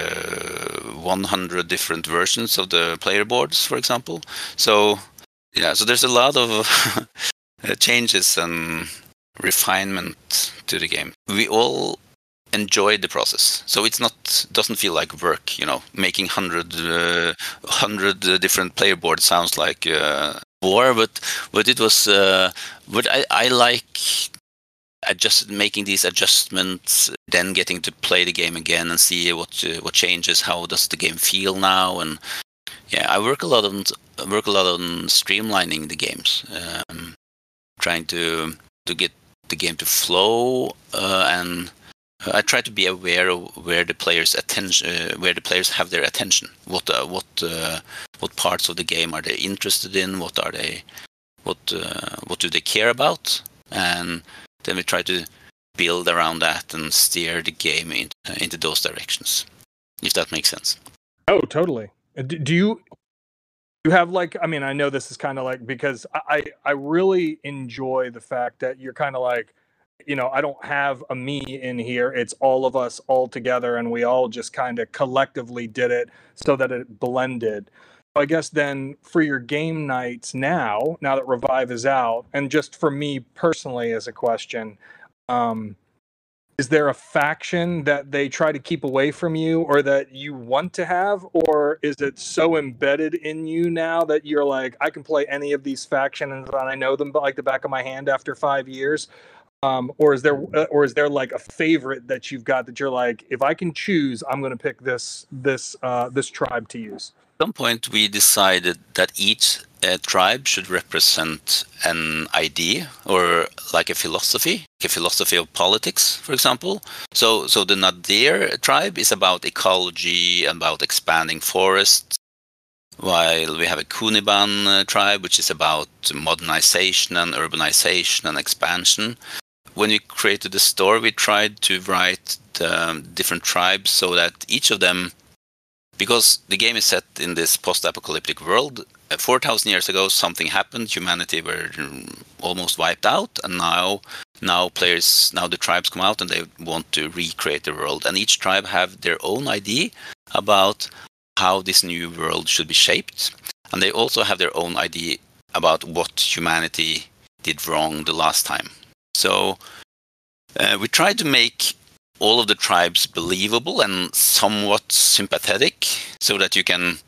100 different versions of the player boards, for example. So yeah, so there's a lot of changes and refinement to the game. We all enjoy the process, so doesn't feel like work. You know, making 100 different player boards sounds like war, but it was. But I like making these adjustments, then getting to play the game again and see what changes. How does the game feel now? And yeah, I work a lot on streamlining the games, trying to get the game to flow and I try to be aware of where the players' attention, where the players have their attention. What parts of the game are they interested in? What do they care about? And then we try to build around that and steer the game into those directions. If that makes sense. Oh, totally. Do you have like? I mean, I know this is kind of like, because I really enjoy the fact that you're kind of like, I don't have a me in here. It's all of us all together, and we all just kind of collectively did it so that it blended. I guess then for your game nights now that Revive is out, and just for me personally as a question, is there a faction that they try to keep away from you or that you want to have? Or is it so embedded in you now that you're like, I can play any of these factions and I know them like the back of my hand after 5 years? Or is there like a favorite that you've got that you're like, if I can choose, I'm going to pick this tribe to use? At some point, we decided that each tribe should represent an idea or like a philosophy of politics, for example. So the Nadir tribe is about ecology, about expanding forests, while we have a Kuniban tribe, which is about modernization and urbanization and expansion. When we created the store, we tried to write the different tribes so that each of them, because the game is set in this post-apocalyptic world, 4,000 years ago something happened, humanity were almost wiped out, and now the tribes come out and they want to recreate the world, and each tribe have their own idea about how this new world should be shaped, and they also have their own idea about what humanity did wrong the last time. So we tried to make all of the tribes believable and somewhat sympathetic, so that you can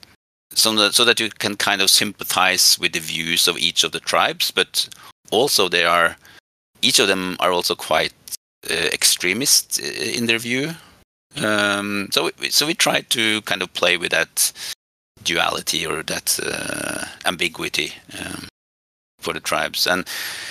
kind of sympathize with the views of each of the tribes, but also each of them are also quite extremist in their view. So we tried to kind of play with that duality or that ambiguity for the tribes, and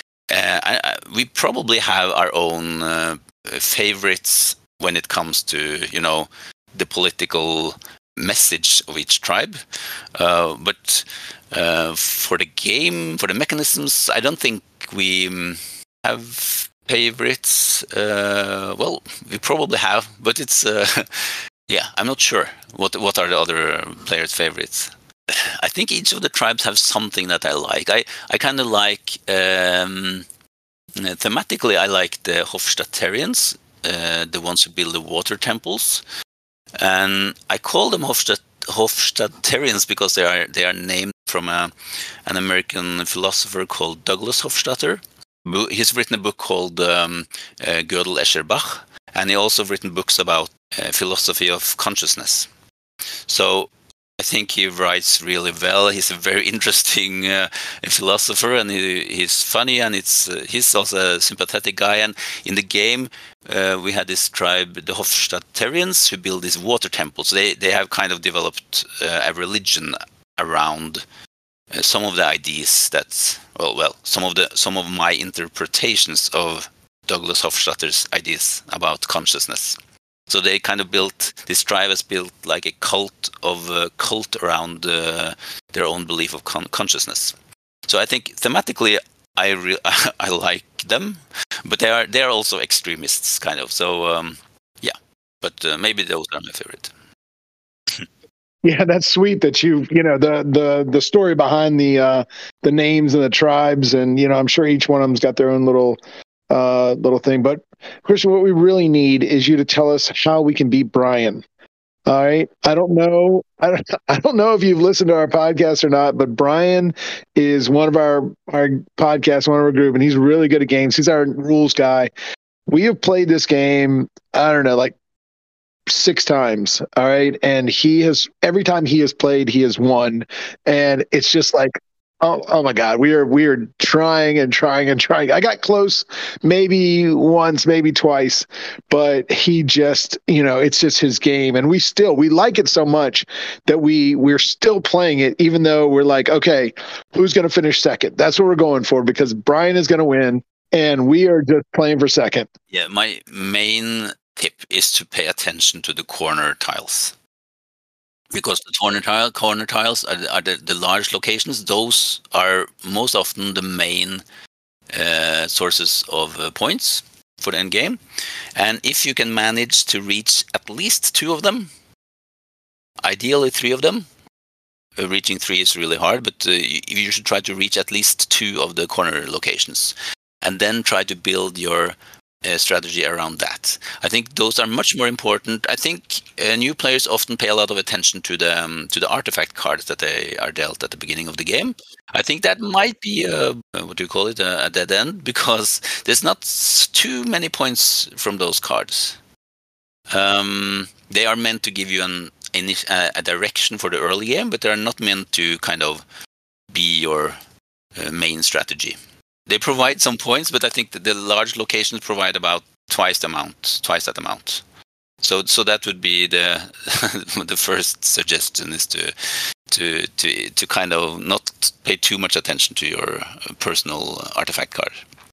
we probably have our own favorites when it comes to the political message of each tribe, but for the game, for the mechanisms, I don't think we have favorites. Well, we probably have, but it's I'm not sure what are the other players' favorites. I think each of the tribes have something that I like. I kind of like thematically, I like the Hofstadterians, the ones who build the water temples, and I call them Hofstadterians because they are named from an American philosopher called Douglas Hofstadter. He's written a book called Gödel Escher Bach, and he also written books about philosophy of consciousness. So I think he writes really well. He's a very interesting philosopher, and he's funny, and he's also a sympathetic guy. And in the game, we had this tribe, the Hofstadterians, who build these water temples. They have kind of developed a religion around some of the ideas that, some of my interpretations of Douglas Hofstadter's ideas about consciousness. So they kind of this tribe has built like a cult around their own belief of consciousness. So I think thematically, I like them, but they are also extremists, kind of. So but maybe those are my favorite. Yeah, that's sweet that the story behind the names and the tribes, and I'm sure each one of them's got their own little thing. But Christian, what we really need is you to tell us how we can beat Brian. All right. I don't know if you've listened to our podcast or not, but Brian is one of our podcasts, one of our group, and he's really good at games. He's our rules guy. We have played this game, I don't know, like 6 times. All right. And every time he has played, he has won. And it's just like, oh my God, we are trying and trying and trying. I got close maybe once, maybe twice, but he just, it's just his game. And we like it so much that we're still playing it, even though we're like, okay, who's going to finish second? That's what we're going for, because Brian is going to win and we are just playing for second. Yeah. My main tip is to pay attention to the corner tiles. Because the corner tiles are the large locations. Those are most often the main sources of points for the end game. And if you can manage to reach at least 2 of them, ideally 3 of them, reaching 3 is really hard, but you should try to reach at least 2 of the corner locations, and then try to build your strategy around that. I think those are much more important. I think new players often pay a lot of attention to the artifact cards that they are dealt at the beginning of the game. I think that might be what do you call it, a dead end, because there's not too many points from those cards. They are meant to give you a direction for the early game, but they are not meant to kind of be your main strategy. They provide some points, but I think that the large locations provide about twice that amount. So that would be the the first suggestion, is to kind of not pay too much attention to your personal artifact card.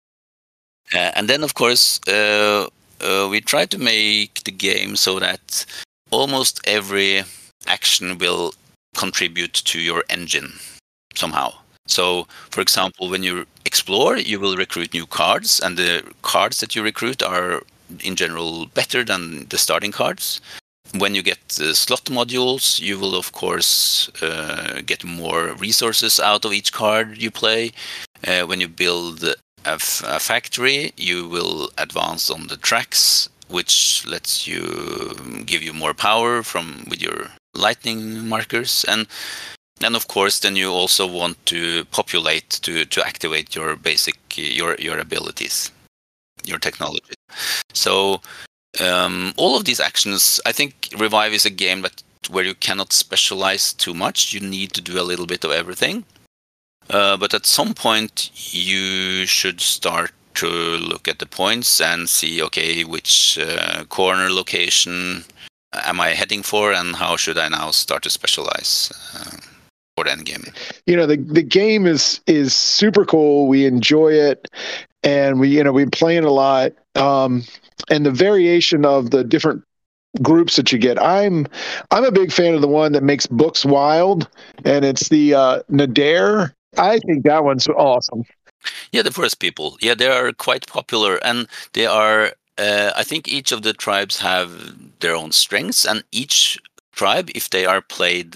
And then, of course, we try to make the game so that almost every action will contribute to your engine somehow. So, for example, when you explore, you will recruit new cards, and the cards that you recruit are in general better than the starting cards. When you get slot modules, you will of course get more resources out of each card you play. When you build a factory, you will advance on the tracks, which lets you give you more power with your lightning markers. And of course, then you also want to populate to activate your basic your abilities, your technology. So all of these actions, I think Revive is a game where you cannot specialize too much. You need to do a little bit of everything. But at some point, you should start to look at the points and see, okay, which corner location am I heading for, and how should I now start to specialize for the end game? The game is super cool. We enjoy it, and we play it a lot. And the variation of the different groups that you get. I'm a big fan of the one that makes books wild, and it's the Nadir. I think that one's awesome. Yeah, the Forest People. Yeah, they are quite popular, and they are. I think each of the tribes have their own strengths, and each tribe, if they are played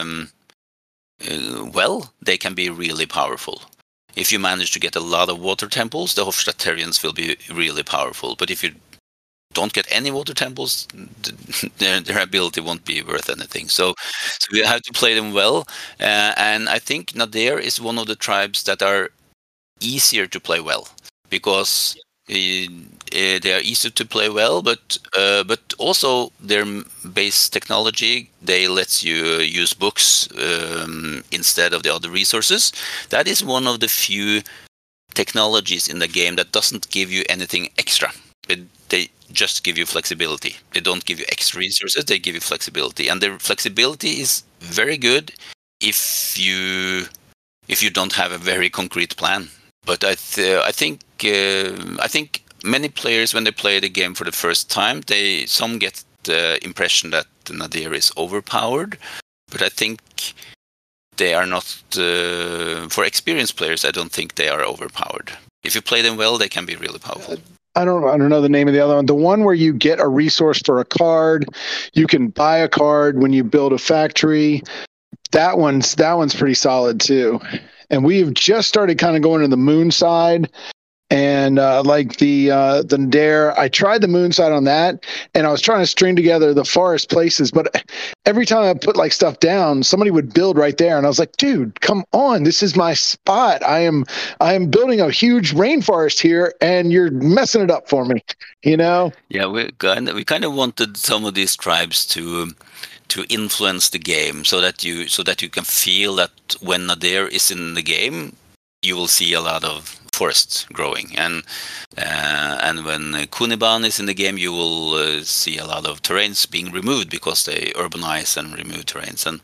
well, they can be really powerful. If you manage to get a lot of water temples, the Hofstadterians will be really powerful. But if you don't get any water temples, their ability won't be worth anything. So you have to play them well. And I think Nadir is one of the tribes that are easier to play well, because they are easier to play well, but also their base technology, they lets you use books instead of the other resources. That is one of the few technologies in the game that doesn't give you anything extra. They just give you flexibility. They don't give you extra resources, they give you flexibility. And the flexibility is very good if you don't have a very concrete plan. But I think many players, when they play the game for the first time, some get the impression that Nadir is overpowered. But I think they are not. For experienced players, I don't think they are overpowered. If you play them well, they can be really powerful. I don't know the name of the other one. The one where you get a resource for a card, you can buy a card when you build a factory. That one's pretty solid too. And we've just started kind of going to the moon side, and like the Nadir. I tried the moon side on that, and I was trying to string together the forest places. But every time I put like stuff down, somebody would build right there, and I was like, "Dude, come on! This is my spot. I am building a huge rainforest here, and you're messing it up for me." Yeah, we kind of wanted some of these tribes to influence the game, so that you can feel that when Nadir is in the game, you will see a lot of forests growing, and when Kuniban is in the game, you will see a lot of terrains being removed because they urbanize and remove terrains, and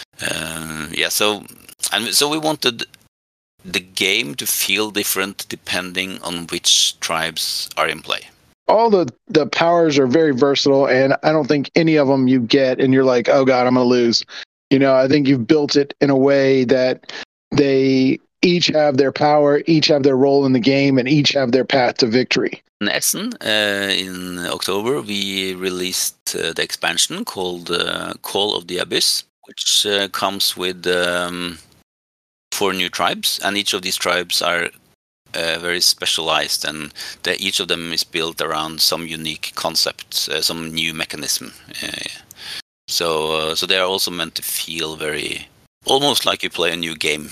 so we wanted the game to feel different depending on which tribes are in play. all the powers are very versatile, and I don't think any of them you get and you're like, oh god, I'm gonna lose. I think you've built it in a way that they each have their power, each have their role in the game, and each have their path to victory. In Essen, in October, we released the expansion called Call of the Abyss, which comes with 4 new tribes, and each of these tribes are very specialized, and each of them is built around some unique concept, some new mechanism. So they are also meant to feel very, almost like you play a new game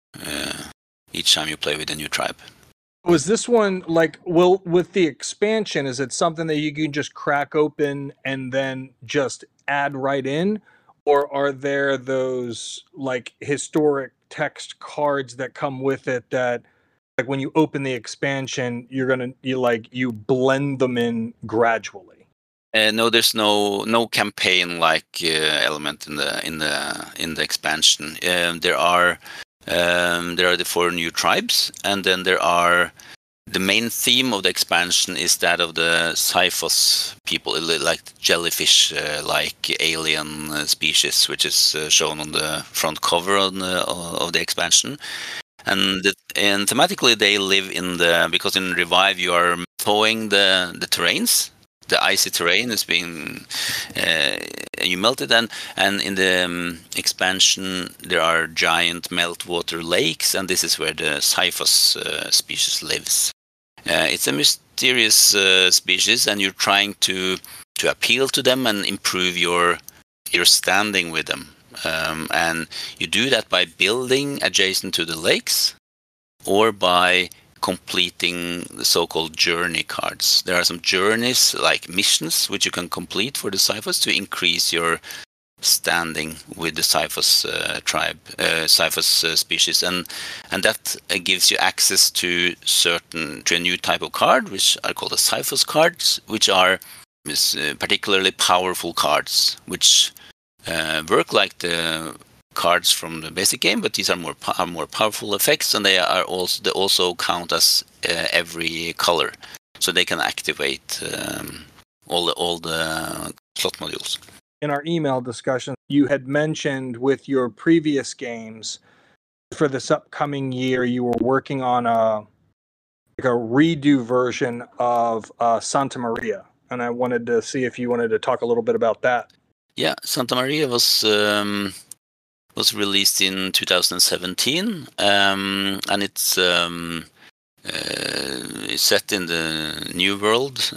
each time you play with a new tribe. Was this one like, well, with the expansion, is it something that you can just crack open and then just add right in? Or are there those like historic text cards that come with it that, like, when you open the expansion, you blend them in gradually? No, there's no campaign like element in the expansion. There are the 4 new tribes, and then the main theme of the expansion is that of the Cyphos people, like jellyfish, like alien species, which is shown on the front cover of the expansion. And thematically, they live because in Revive you are thawing the terrains. The icy terrain is being you melted, and in the expansion there are giant meltwater lakes, and this is where the Cyphos species lives. It's a mysterious species, and you're trying to appeal to them and improve your standing with them. And you do that by building adjacent to the lakes, or by completing the so-called journey cards. There are some journeys, like missions, which you can complete for the Cyphos to increase your standing with the Cyphos tribe, Cyphos species, and that gives you access to a new type of card, which are called the Cyphos cards, which are particularly powerful cards, which work like the cards from the basic game, but these are more powerful effects, and they also count as every color, so they can activate all the slot modules. In our email discussion, you had mentioned with your previous games for this upcoming year, you were working on a redo version of Santa Maria, and I wanted to see if you wanted to talk a little bit about that. Yeah, Santa Maria was released in 2017, and it's set in the New World,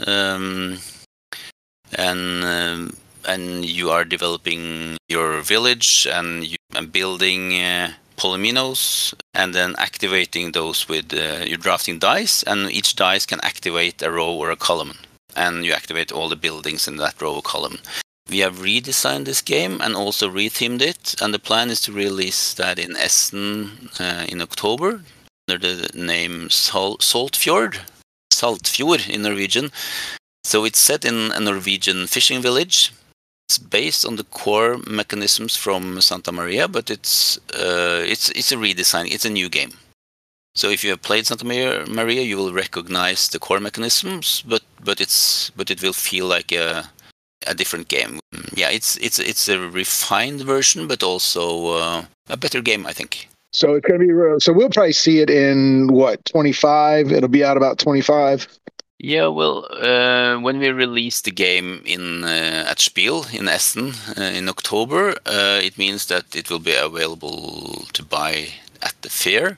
and you are developing your village and building polyminos, and then activating those with you're drafting dice, and each dice can activate a row or a column, and you activate all the buildings in that row or column. We have redesigned this game and also rethemed it, and the plan is to release that in Essen in October under the name Saltfjord in Norwegian. So it's set in a Norwegian fishing village. It's based on the core mechanisms from Santa Maria, but it's a redesign. It's a new game. So if you have played Santa Maria, you will recognize the core mechanisms, but it will feel like a different game. Yeah, it's a refined version, but also a better game, I think. So it's going to be. So we'll probably see it in 25. It'll be out about 25. Yeah, well, when we release the game at Spiel in Essen in October, it means that it will be available to buy at the fair,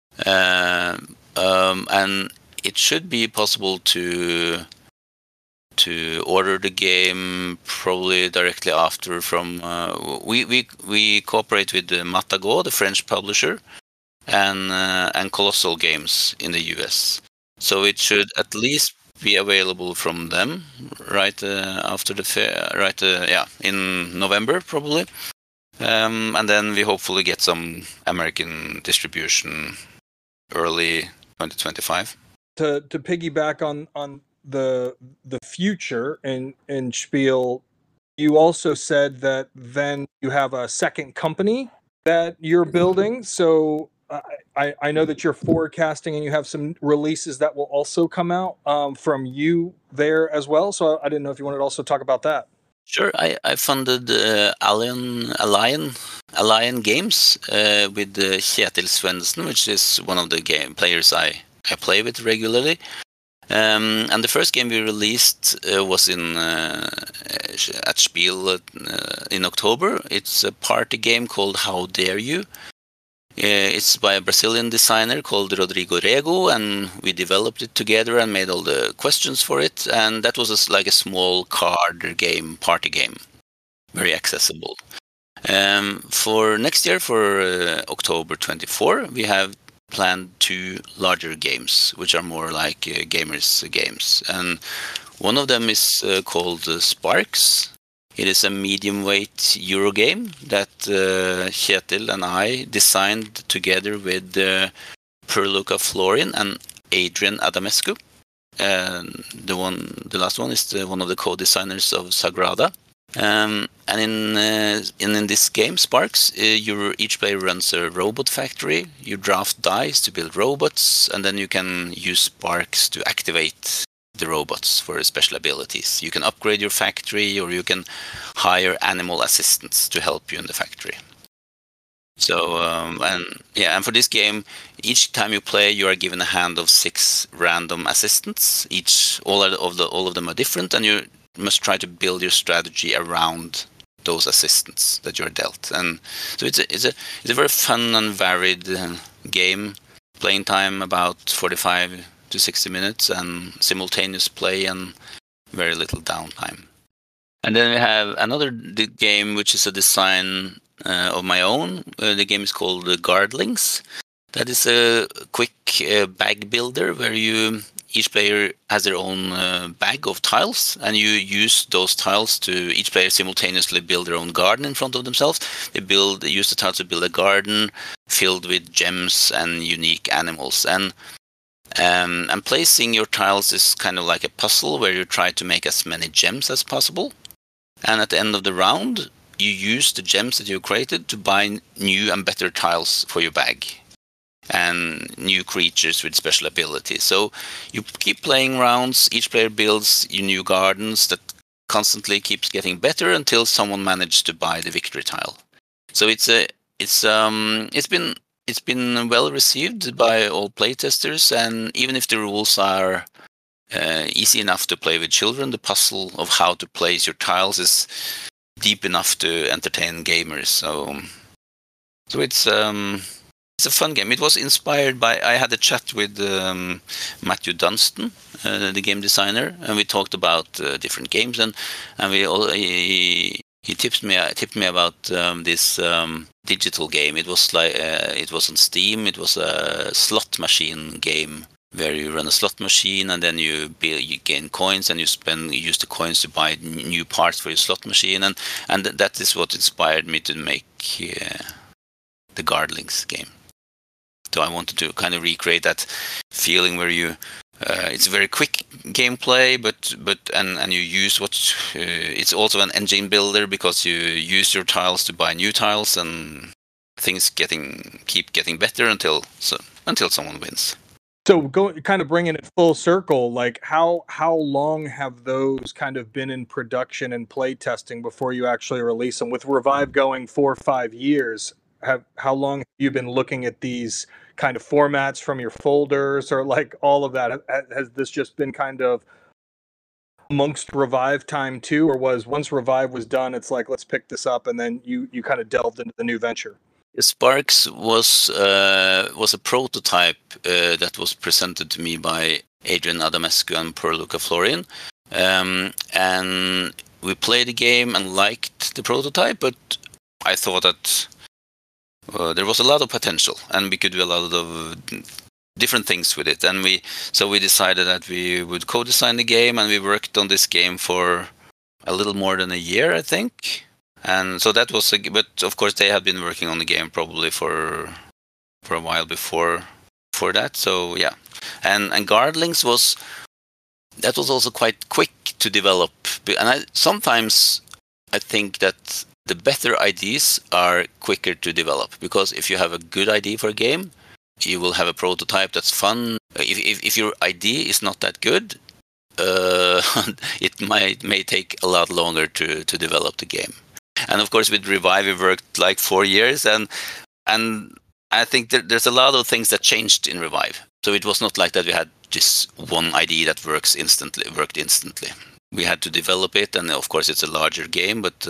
and it should be possible to order the game probably directly after from. We cooperate with Matagot, the French publisher, and Colossal Games in the US. So it should at least be available from them right after the fair, in November probably, and then we hopefully get some American distribution early 2025. To piggyback on the future in Spiel, you also said that then you have a second company that you're building. So I know that you're forecasting and you have some releases that will also come out from you there as well. So I didn't know if you wanted to also talk about that. Sure, I funded Allian Games with Kjetil Svendsen, which is one of the game players I play with regularly. And the first game we released was at Spiel in October. It's a party game called How Dare You? It's by a Brazilian designer called Rodrigo Rego, and we developed it together and made all the questions for it. And that was like a small card game, party game, very accessible. For next year, for October 24, we have planned 2 larger games, which are more like gamers games. And one of them is called Sparks. It is a medium-weight Euro game that Kjetil and I designed together with Perluca Florin and Adrian Adamescu. The last one is one of the co-designers of Sagrada. And in this game, Sparks, each player runs a robot factory. You draft dice to build robots, and then you can use Sparks to activate the robots for special abilities. You can upgrade your factory, or you can hire animal assistants to help you in the factory. So and for this game, each time you play, you are given a hand of 6 random assistants. All of them are different, and you must try to build your strategy around those assistants that you're dealt. And so it's a very fun and varied game. Playing time about 45 to 60 minutes, and simultaneous play and very little downtime. And then we have another game, which is a design of my own. The game is called Guardlings. That is a quick bag builder where each player has their own bag of tiles, and you use those tiles to each player simultaneously build their own garden in front of themselves. They use the tiles to build a garden filled with gems and unique animals. And placing your tiles is kind of like a puzzle where you try to make as many gems as possible. And at the end of the round, you use the gems that you created to buy new and better tiles for your bag and new creatures with special abilities. So you keep playing rounds. Each player builds new gardens that constantly keeps getting better until someone manages to buy the victory tile. So it's been well received by all playtesters, and even if the rules are easy enough to play with children, the puzzle of how to place your tiles is deep enough to entertain gamers. So it's a fun game. It was inspired by, I had a chat with Matthew Dunstan, the game designer, and we talked about different games, and he tipped me about this digital game. It was it was on Steam. It was a slot machine game where you run a slot machine, and then you gain coins, and you use the coins to buy new parts for your slot machine, and that is what inspired me to make the Guardlings game. So I wanted to kind of recreate that feeling where it's a very quick gameplay, but you use it's also an engine builder, because you use your tiles to buy new tiles, and things keep getting better until someone wins. So kind of bringing it full circle, like how long have those kind of been in production and play testing before you actually release them? With Revive going 4 or 5 years, how long have you been looking at these kind of formats from your folders, or like all of that? Has this just been kind of amongst Revive time too, or was once Revive was done, it's like, let's pick this up, and then you kind of delved into the new venture? Sparks was a prototype that was presented to me by Adrian Adamescu and Perluca Florin, and we played the game and liked the prototype, but I thought that there was a lot of potential, and we could do a lot of different things with it. And we decided that we would co-design the game, and we worked on this game for a little more than a year, I think. And so that was but of course they had been working on the game probably for a while before that. So yeah, and Guardlings was also quite quick to develop. And sometimes I think that the better ideas are quicker to develop, because if you have a good idea for a game, you will have a prototype that's fun. If your idea is not that good, it may take a lot longer to develop the game. And of course, with Revive, we worked like 4 years, and I think there's a lot of things that changed in Revive. So it was not like that we had just one idea that worked instantly. We had to develop it, and of course, it's a larger game, but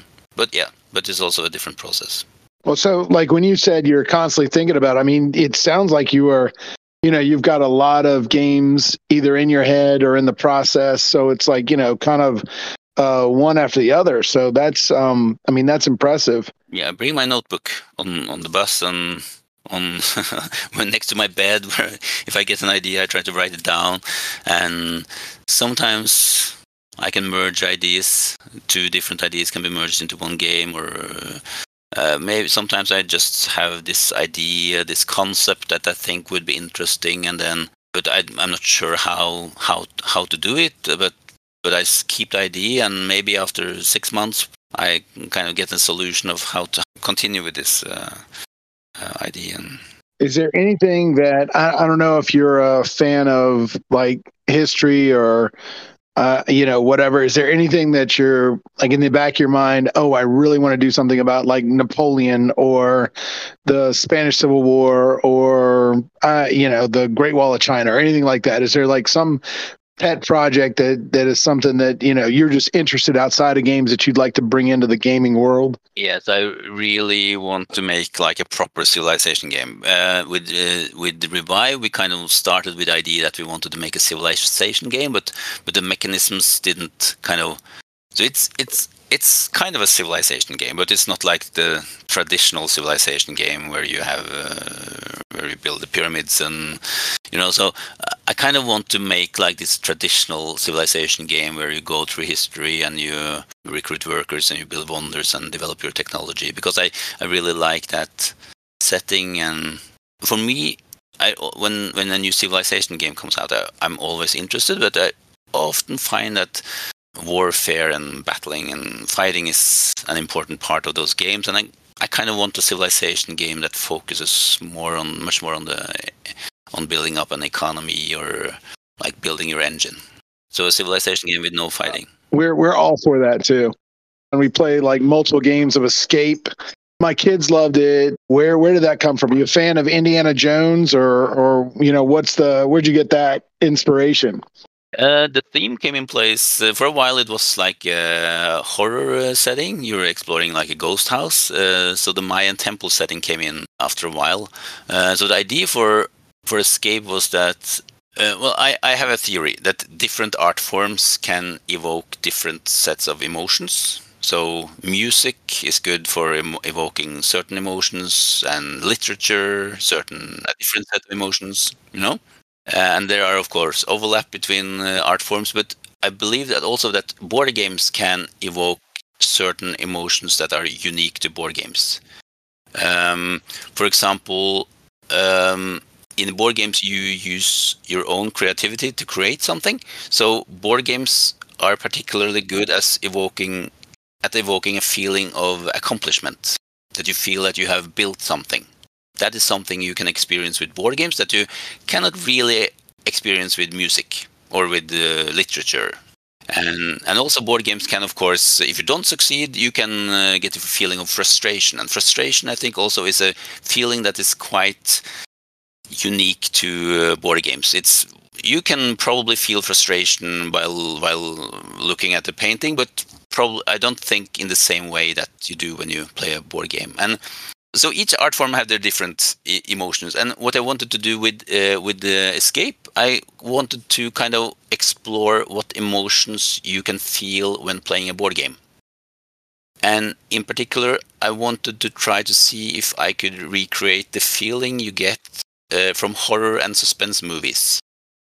it's also a different process. Well, so like when you said you're constantly thinking about, I mean, it sounds like you are, you've got a lot of games either in your head or in the process. So it's like, kind of one after the other. So that's, that's impressive. Yeah, I bring my notebook on the bus and on when next to my bed, where if I get an idea, I try to write it down. And sometimes I can merge ideas. 2 different ideas can be merged into one game, or maybe sometimes I just have this idea, this concept that I think would be interesting, but I'm not sure how to do it. But I keep the idea, and maybe after 6 months, I kind of get a solution of how to continue with this idea. Is there anything that I don't know if you're a fan of like history or whatever? Is there anything that you're like in the back of your mind? Oh, I really want to do something about like Napoleon or the Spanish Civil War or the Great Wall of China or anything like that? Is there like some pet project that is something that you're just interested outside of games that you'd like to bring into the gaming world? Yes, I really want to make like a proper Civilization game. With the Revive, we kind of started with the idea that we wanted to make a Civilization game, but the mechanisms didn't kind of. So it's kind of a Civilization game, but it's not like the traditional Civilization game where you have where you build the pyramids and So I kind of want to make like this traditional Civilization game where you go through history and you recruit workers and you build wonders and develop your technology, because I really like that setting. And for me, when a new Civilization game comes out, I'm always interested, but I often find that warfare and battling and fighting is an important part of those games, and I kind of want a Civilization game that focuses much more on building up an economy or like building your engine. So a Civilization game with no fighting. We're all for that too. And we play like multiple games of Escape. My kids loved it. Where did that come from? Are you a fan of Indiana Jones or where'd you get that inspiration? The theme came in place. For a while, it was like a horror setting. You were exploring like a ghost house. So the Mayan temple setting came in after a while. So the idea for Escape was that, I have a theory that different art forms can evoke different sets of emotions. So music is good for evoking certain emotions, and literature, a different set of emotions, And there are, of course, overlap between art forms, but I believe that also that board games can evoke certain emotions that are unique to board games. For example, in board games, you use your own creativity to create something. So board games are particularly good at evoking a feeling of accomplishment, that you feel that you have built something. That is something you can experience with board games that you cannot really experience with music or with literature. And also board games can, of course, if you don't succeed, you can get a feeling of frustration. And frustration, I think, also is a feeling that is quite unique to board games. You can probably feel frustration while looking at the painting, but I don't think in the same way that you do when you play a board game. And so each art form have their different emotions. And what I wanted to do with the Escape, I wanted to kind of explore what emotions you can feel when playing a board game. And in particular, I wanted to try to see if I could recreate the feeling you get from horror and suspense movies.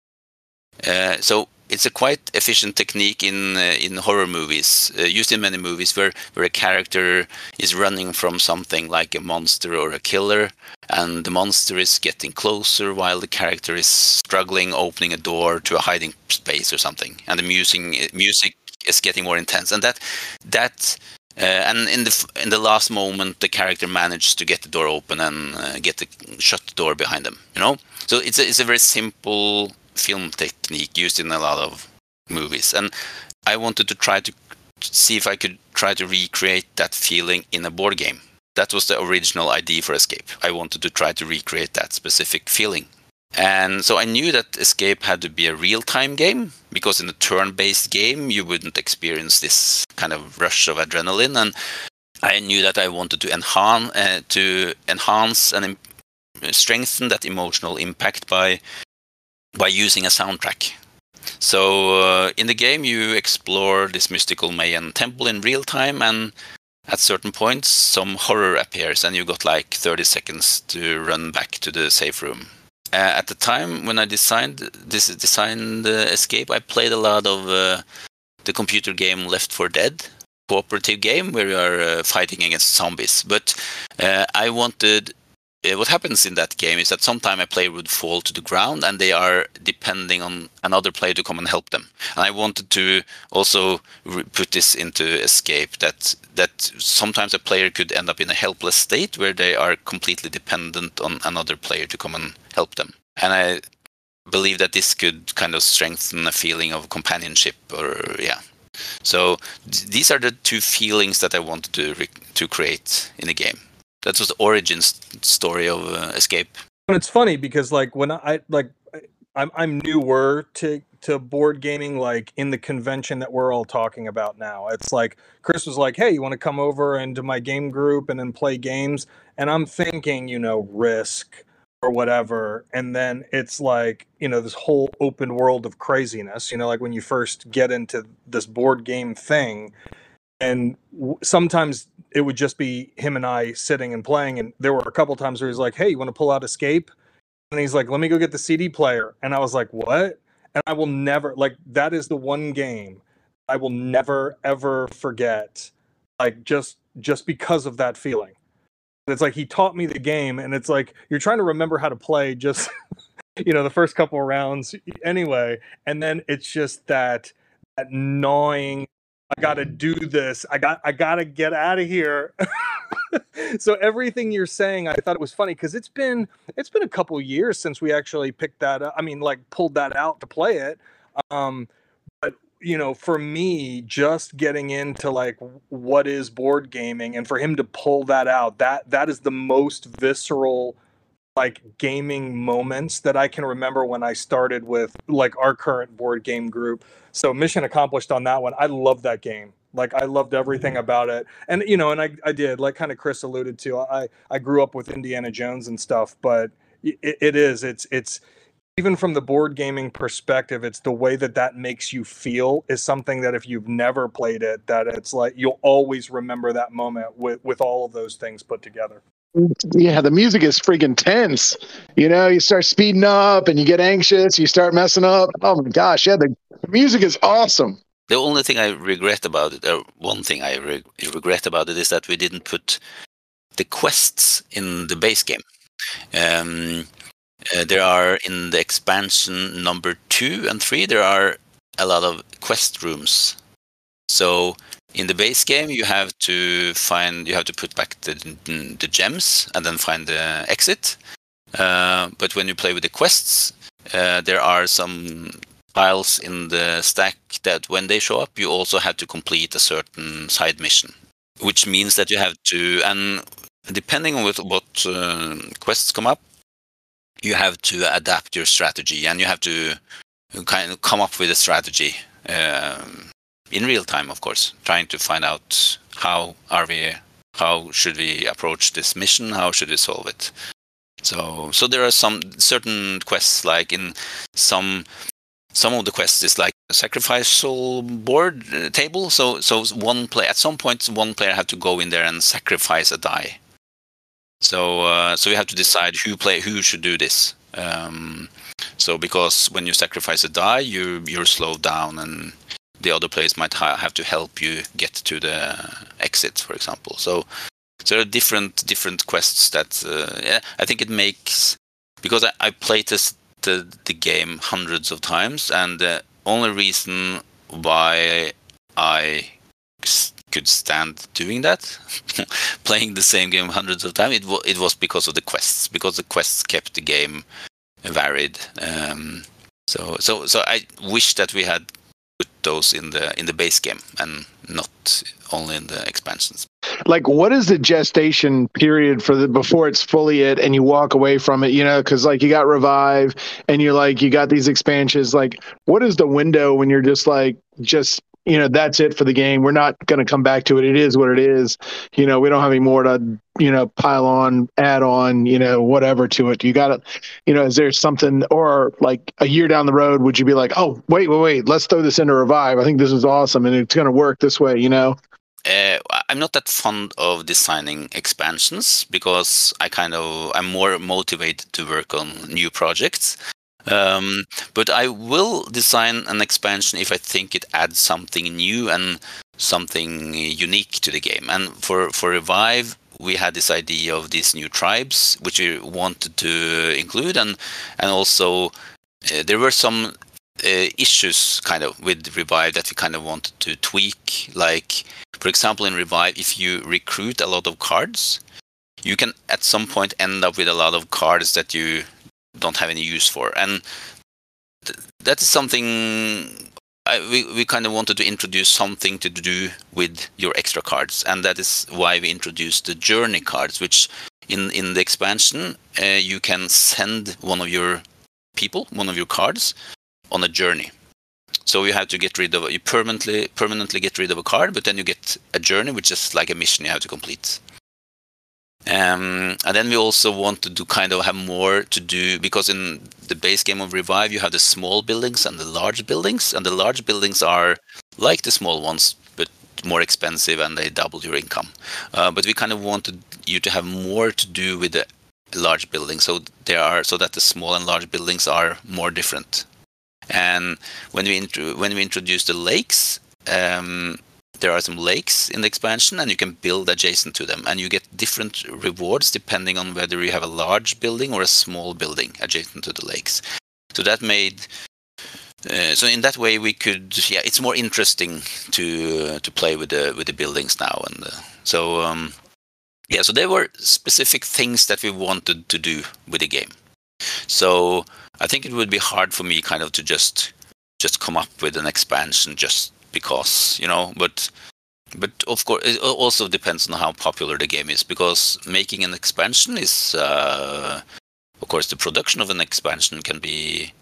So it's a quite efficient technique in horror movies, used in many movies, where a character is running from something like a monster or a killer, and the monster is getting closer while the character is struggling, opening a door to a hiding space or something, and the music is getting more intense. And that And in the last moment, the character managed to get the door open and shut the door behind them. So it's a very simple film technique used in a lot of movies, and I wanted to try to see if I could try to recreate that feeling in a board game. That was the original idea for Escape. I wanted to try to recreate that specific feeling. And so I knew that Escape had to be a real-time game, because in a turn-based game, you wouldn't experience this kind of rush of adrenaline. And I knew that I wanted to enhance and strengthen that emotional impact by using a soundtrack. So in the game, you explore this mystical Mayan temple in real time, and at certain points, some horror appears, and you got like 30 seconds to run back to the safe room. At the time when I designed Escape, I played a lot of the computer game Left 4 Dead, cooperative game where you are fighting against zombies. But I wanted... what happens in that game is that sometimes a player would fall to the ground and they are depending on another player to come and help them. And I wanted to also put this into Escape, that sometimes a player could end up in a helpless state where they are completely dependent on another player to come and help them. And I believe that this could kind of strengthen a feeling of companionship, So these are the two feelings that I wanted to create in the game. That was the origin story of Escape. And it's funny because when I'm newer to board gaming, like in the convention that we're all talking about now. It's like Chris was like, "Hey, you want to come over into my game group and then play games?" And I'm thinking, Risk or whatever, and then it's like, this whole open world of craziness. Like when you first get into this board game thing, and sometimes it would just be him and I sitting and playing. And there were a couple times where he's like, "Hey, you want to pull out Escape?" And he's like, "Let me go get the CD player." And I was like, "What?" And I will never, that is the one game I will never, ever forget. Just because of that feeling. It's like he taught me the game, and it's like you're trying to remember how to play just, the first couple of rounds anyway. And then it's just that gnawing, I got to do this. I got to get out of here. So everything you're saying, I thought it was funny because it's been a couple years since we actually picked that up. I mean, pulled that out to play it. But for me, just getting into what is board gaming, and for him to pull that out, that is the most visceral gaming moments that I can remember when I started with our current board game group. So mission accomplished on that one. I love that game. I loved everything about it. And, and I did, kind of Chris alluded to, I grew up with Indiana Jones and stuff, but it's even from the board gaming perspective, it's the way that makes you feel is something that if you've never played it, that it's you'll always remember that moment with all of those things put together. Yeah, the music is freaking tense. You start speeding up and you get anxious, you start messing up. Oh my gosh, yeah, the music is awesome. The only thing I regret about it, or one thing I regret about it, is that we didn't put the quests in the base game. There are, in the expansion number 2 and 3, there are a lot of quest rooms. So in the base game, you have to put back the gems and then find the exit. But when you play with the quests, there are some tiles in the stack that when they show up, you also have to complete a certain side mission, which means that you have to, and depending on what quests come up, you have to adapt your strategy, and you have to kind of come up with a strategy in real time, of course, trying to find out how should we approach this mission, how should we solve it. So there are some certain quests, like in some of the quests is like a sacrificial board table. So one player, at some point, one player had to go in there and sacrifice a die. So you have to decide who should do this. So because when you sacrifice a die, you're slowed down, and the other players might have to help you get to the exit, for example. So there are different quests that I think it makes, because I playtested the game hundreds of times, and the only reason why I could stand doing that, playing the same game hundreds of times. It was because of the quests, because the quests kept the game varied. So I wish that we had put those in the base game and not only in the expansions. Like, what is the gestation period for before it's fully it and you walk away from it? You know, because like you got Revive and you got these expansions. Like, what is the window when you're just that's it for the game? We're not going to come back to it. It is what it is. You know, we don't have any more to pile on, add on, whatever to it. You got to, is there something, or like a year down the road, would you be like, oh, wait, let's throw this into Revive. I think this is awesome and it's going to work this way, I'm not that fond of designing expansions because I'm more motivated to work on new projects. But I will design an expansion if I think it adds something new and something unique to the game. And for Revive, we had this idea of these new tribes, which we wanted to include, and also there were some issues with Revive that we wanted to tweak. Like, for example, in Revive, if you recruit a lot of cards, you can at some point end up with a lot of cards that you don't have any use for, and that is something we wanted to introduce something to do with your extra cards, and that is why we introduced the journey cards, which in the expansion you can send one of your cards on a journey. So you have to you permanently get rid of a card, but then you get a journey, which is like a mission you have to complete. And then we also wanted to have more to do, because in the base game of Revive you have the small buildings and the large buildings, and the large buildings are like the small ones but more expensive and they double your income. But we wanted you to have more to do with the large buildings, so that the small and large buildings are more different. And when we introduce the lakes, there are some lakes in the expansion, and you can build adjacent to them, and you get different rewards depending on whether you have a large building or a small building adjacent to the lakes. So that made so in that way we could it's more interesting to play with the buildings now, and so there were specific things that we wanted to do with the game. So I think it would be hard for me to just come up with an expansion just because, but of course it also depends on how popular the game is, because making an expansion is of course the production of an expansion can be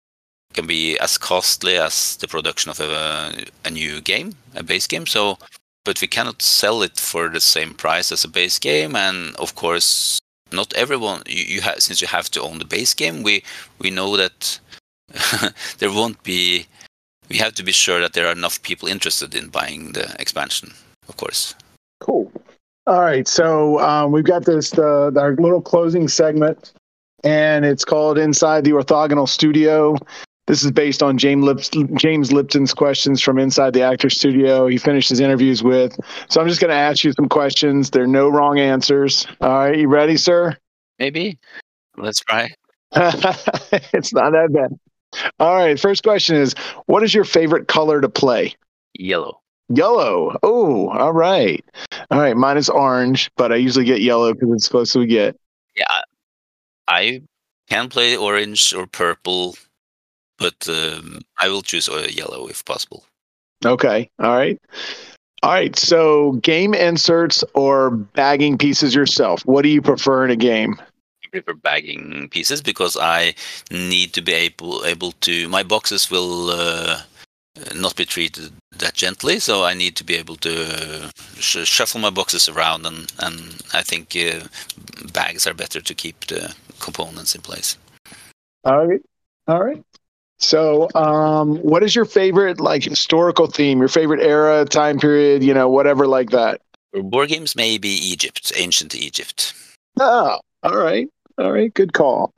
as costly as the production of a new game, a base game. So but we cannot sell it for the same price as a base game, and of course not everyone, since you have to own the base game, we know that there won't be. We have to be sure that there are enough people interested in buying the expansion, of course. Cool. All right, so we've got our little closing segment, and it's called Inside the Orthogonal Studio. This is based on James Lipton's questions from Inside the Actor Studio. He finished his interviews with. So I'm just going to ask you some questions. There are no wrong answers. All right, you ready, sir? Maybe. Let's try. It's not that bad. All right, first question is, what is your favorite color to play? Yellow. Yellow. Oh, all right. All right, mine is orange, but I usually get yellow because it's close to we get. Yeah, I can play orange or purple, but I will choose yellow if possible. Okay, all right. All right, so game inserts or bagging pieces yourself? What do you prefer in a game? I prefer bagging pieces because I need to be able to. My boxes will not be treated that gently, so I need to be able to shuffle my boxes around, and I think bags are better to keep the components in place. All right. So, what is your favorite historical theme? Your favorite era, time period? Whatever like that. For board games, maybe Egypt, ancient Egypt. Oh, all right. Good call.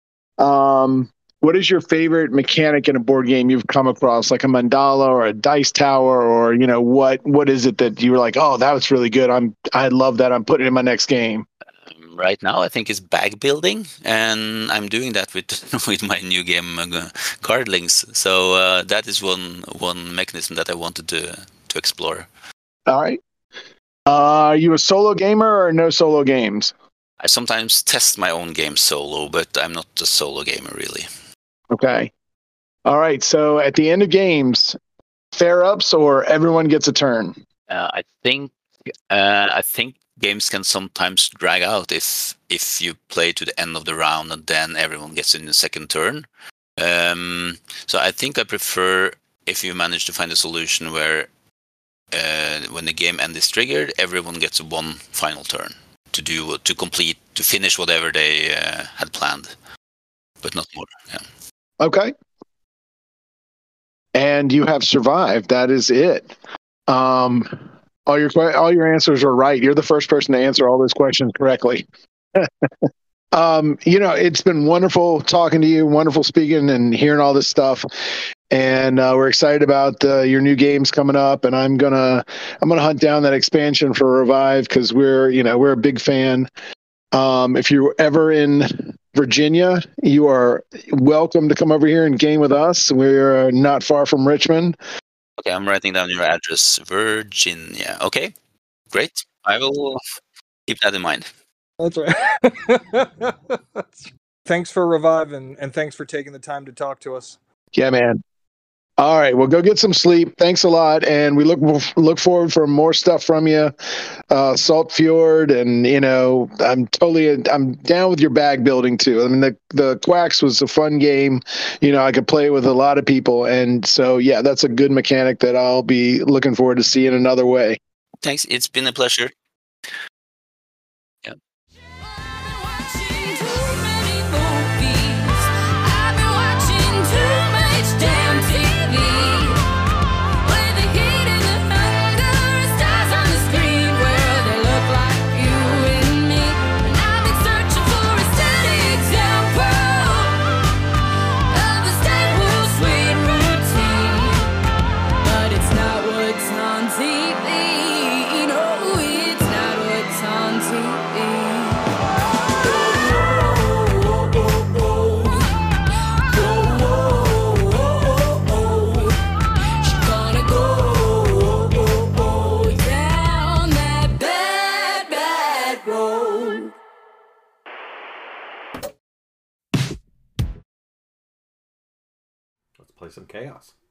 What is your favorite mechanic in a board game you've come across, like a mandala or a dice tower, or what is it that you were like, oh, that was really good. I love that. I'm putting it in my next game. Right now, I think it's bag building, and I'm doing that with my new game, Cardlings. So that is one mechanism that I wanted to explore. All right. Are you a solo gamer or no solo games? I sometimes test my own games solo, but I'm not a solo gamer really. Okay. All right. So at the end of games, fair ups or everyone gets a turn. I think games can sometimes drag out if you play to the end of the round and then everyone gets in the second turn. So I think I prefer if you manage to find a solution where when the game end is triggered, everyone gets one final turn to finish whatever they had planned, but not more. Yeah. Okay. And you have survived. That is it. All your answers are right. You're the first person to answer all those questions correctly. It's been wonderful talking to you, wonderful speaking and hearing all this stuff. And we're excited about your new games coming up. And I'm gonna hunt down that expansion for Revive because we're a big fan. If you're ever in Virginia, you are welcome to come over here and game with us. We're not far from Richmond. Okay, I'm writing down your address, Virginia. Okay, great. I will keep that in mind. That's right. Thanks for Revive and thanks for taking the time to talk to us. Yeah, man. All right, well, go get some sleep. Thanks a lot, and we look forward for more stuff from you, Salt Fjord, and I'm down with your bag building too. I mean, the Quacks was a fun game. I could play with a lot of people, and so yeah, that's a good mechanic that I'll be looking forward to seeing another way. Thanks, it's been a pleasure. Let's play some Chaos.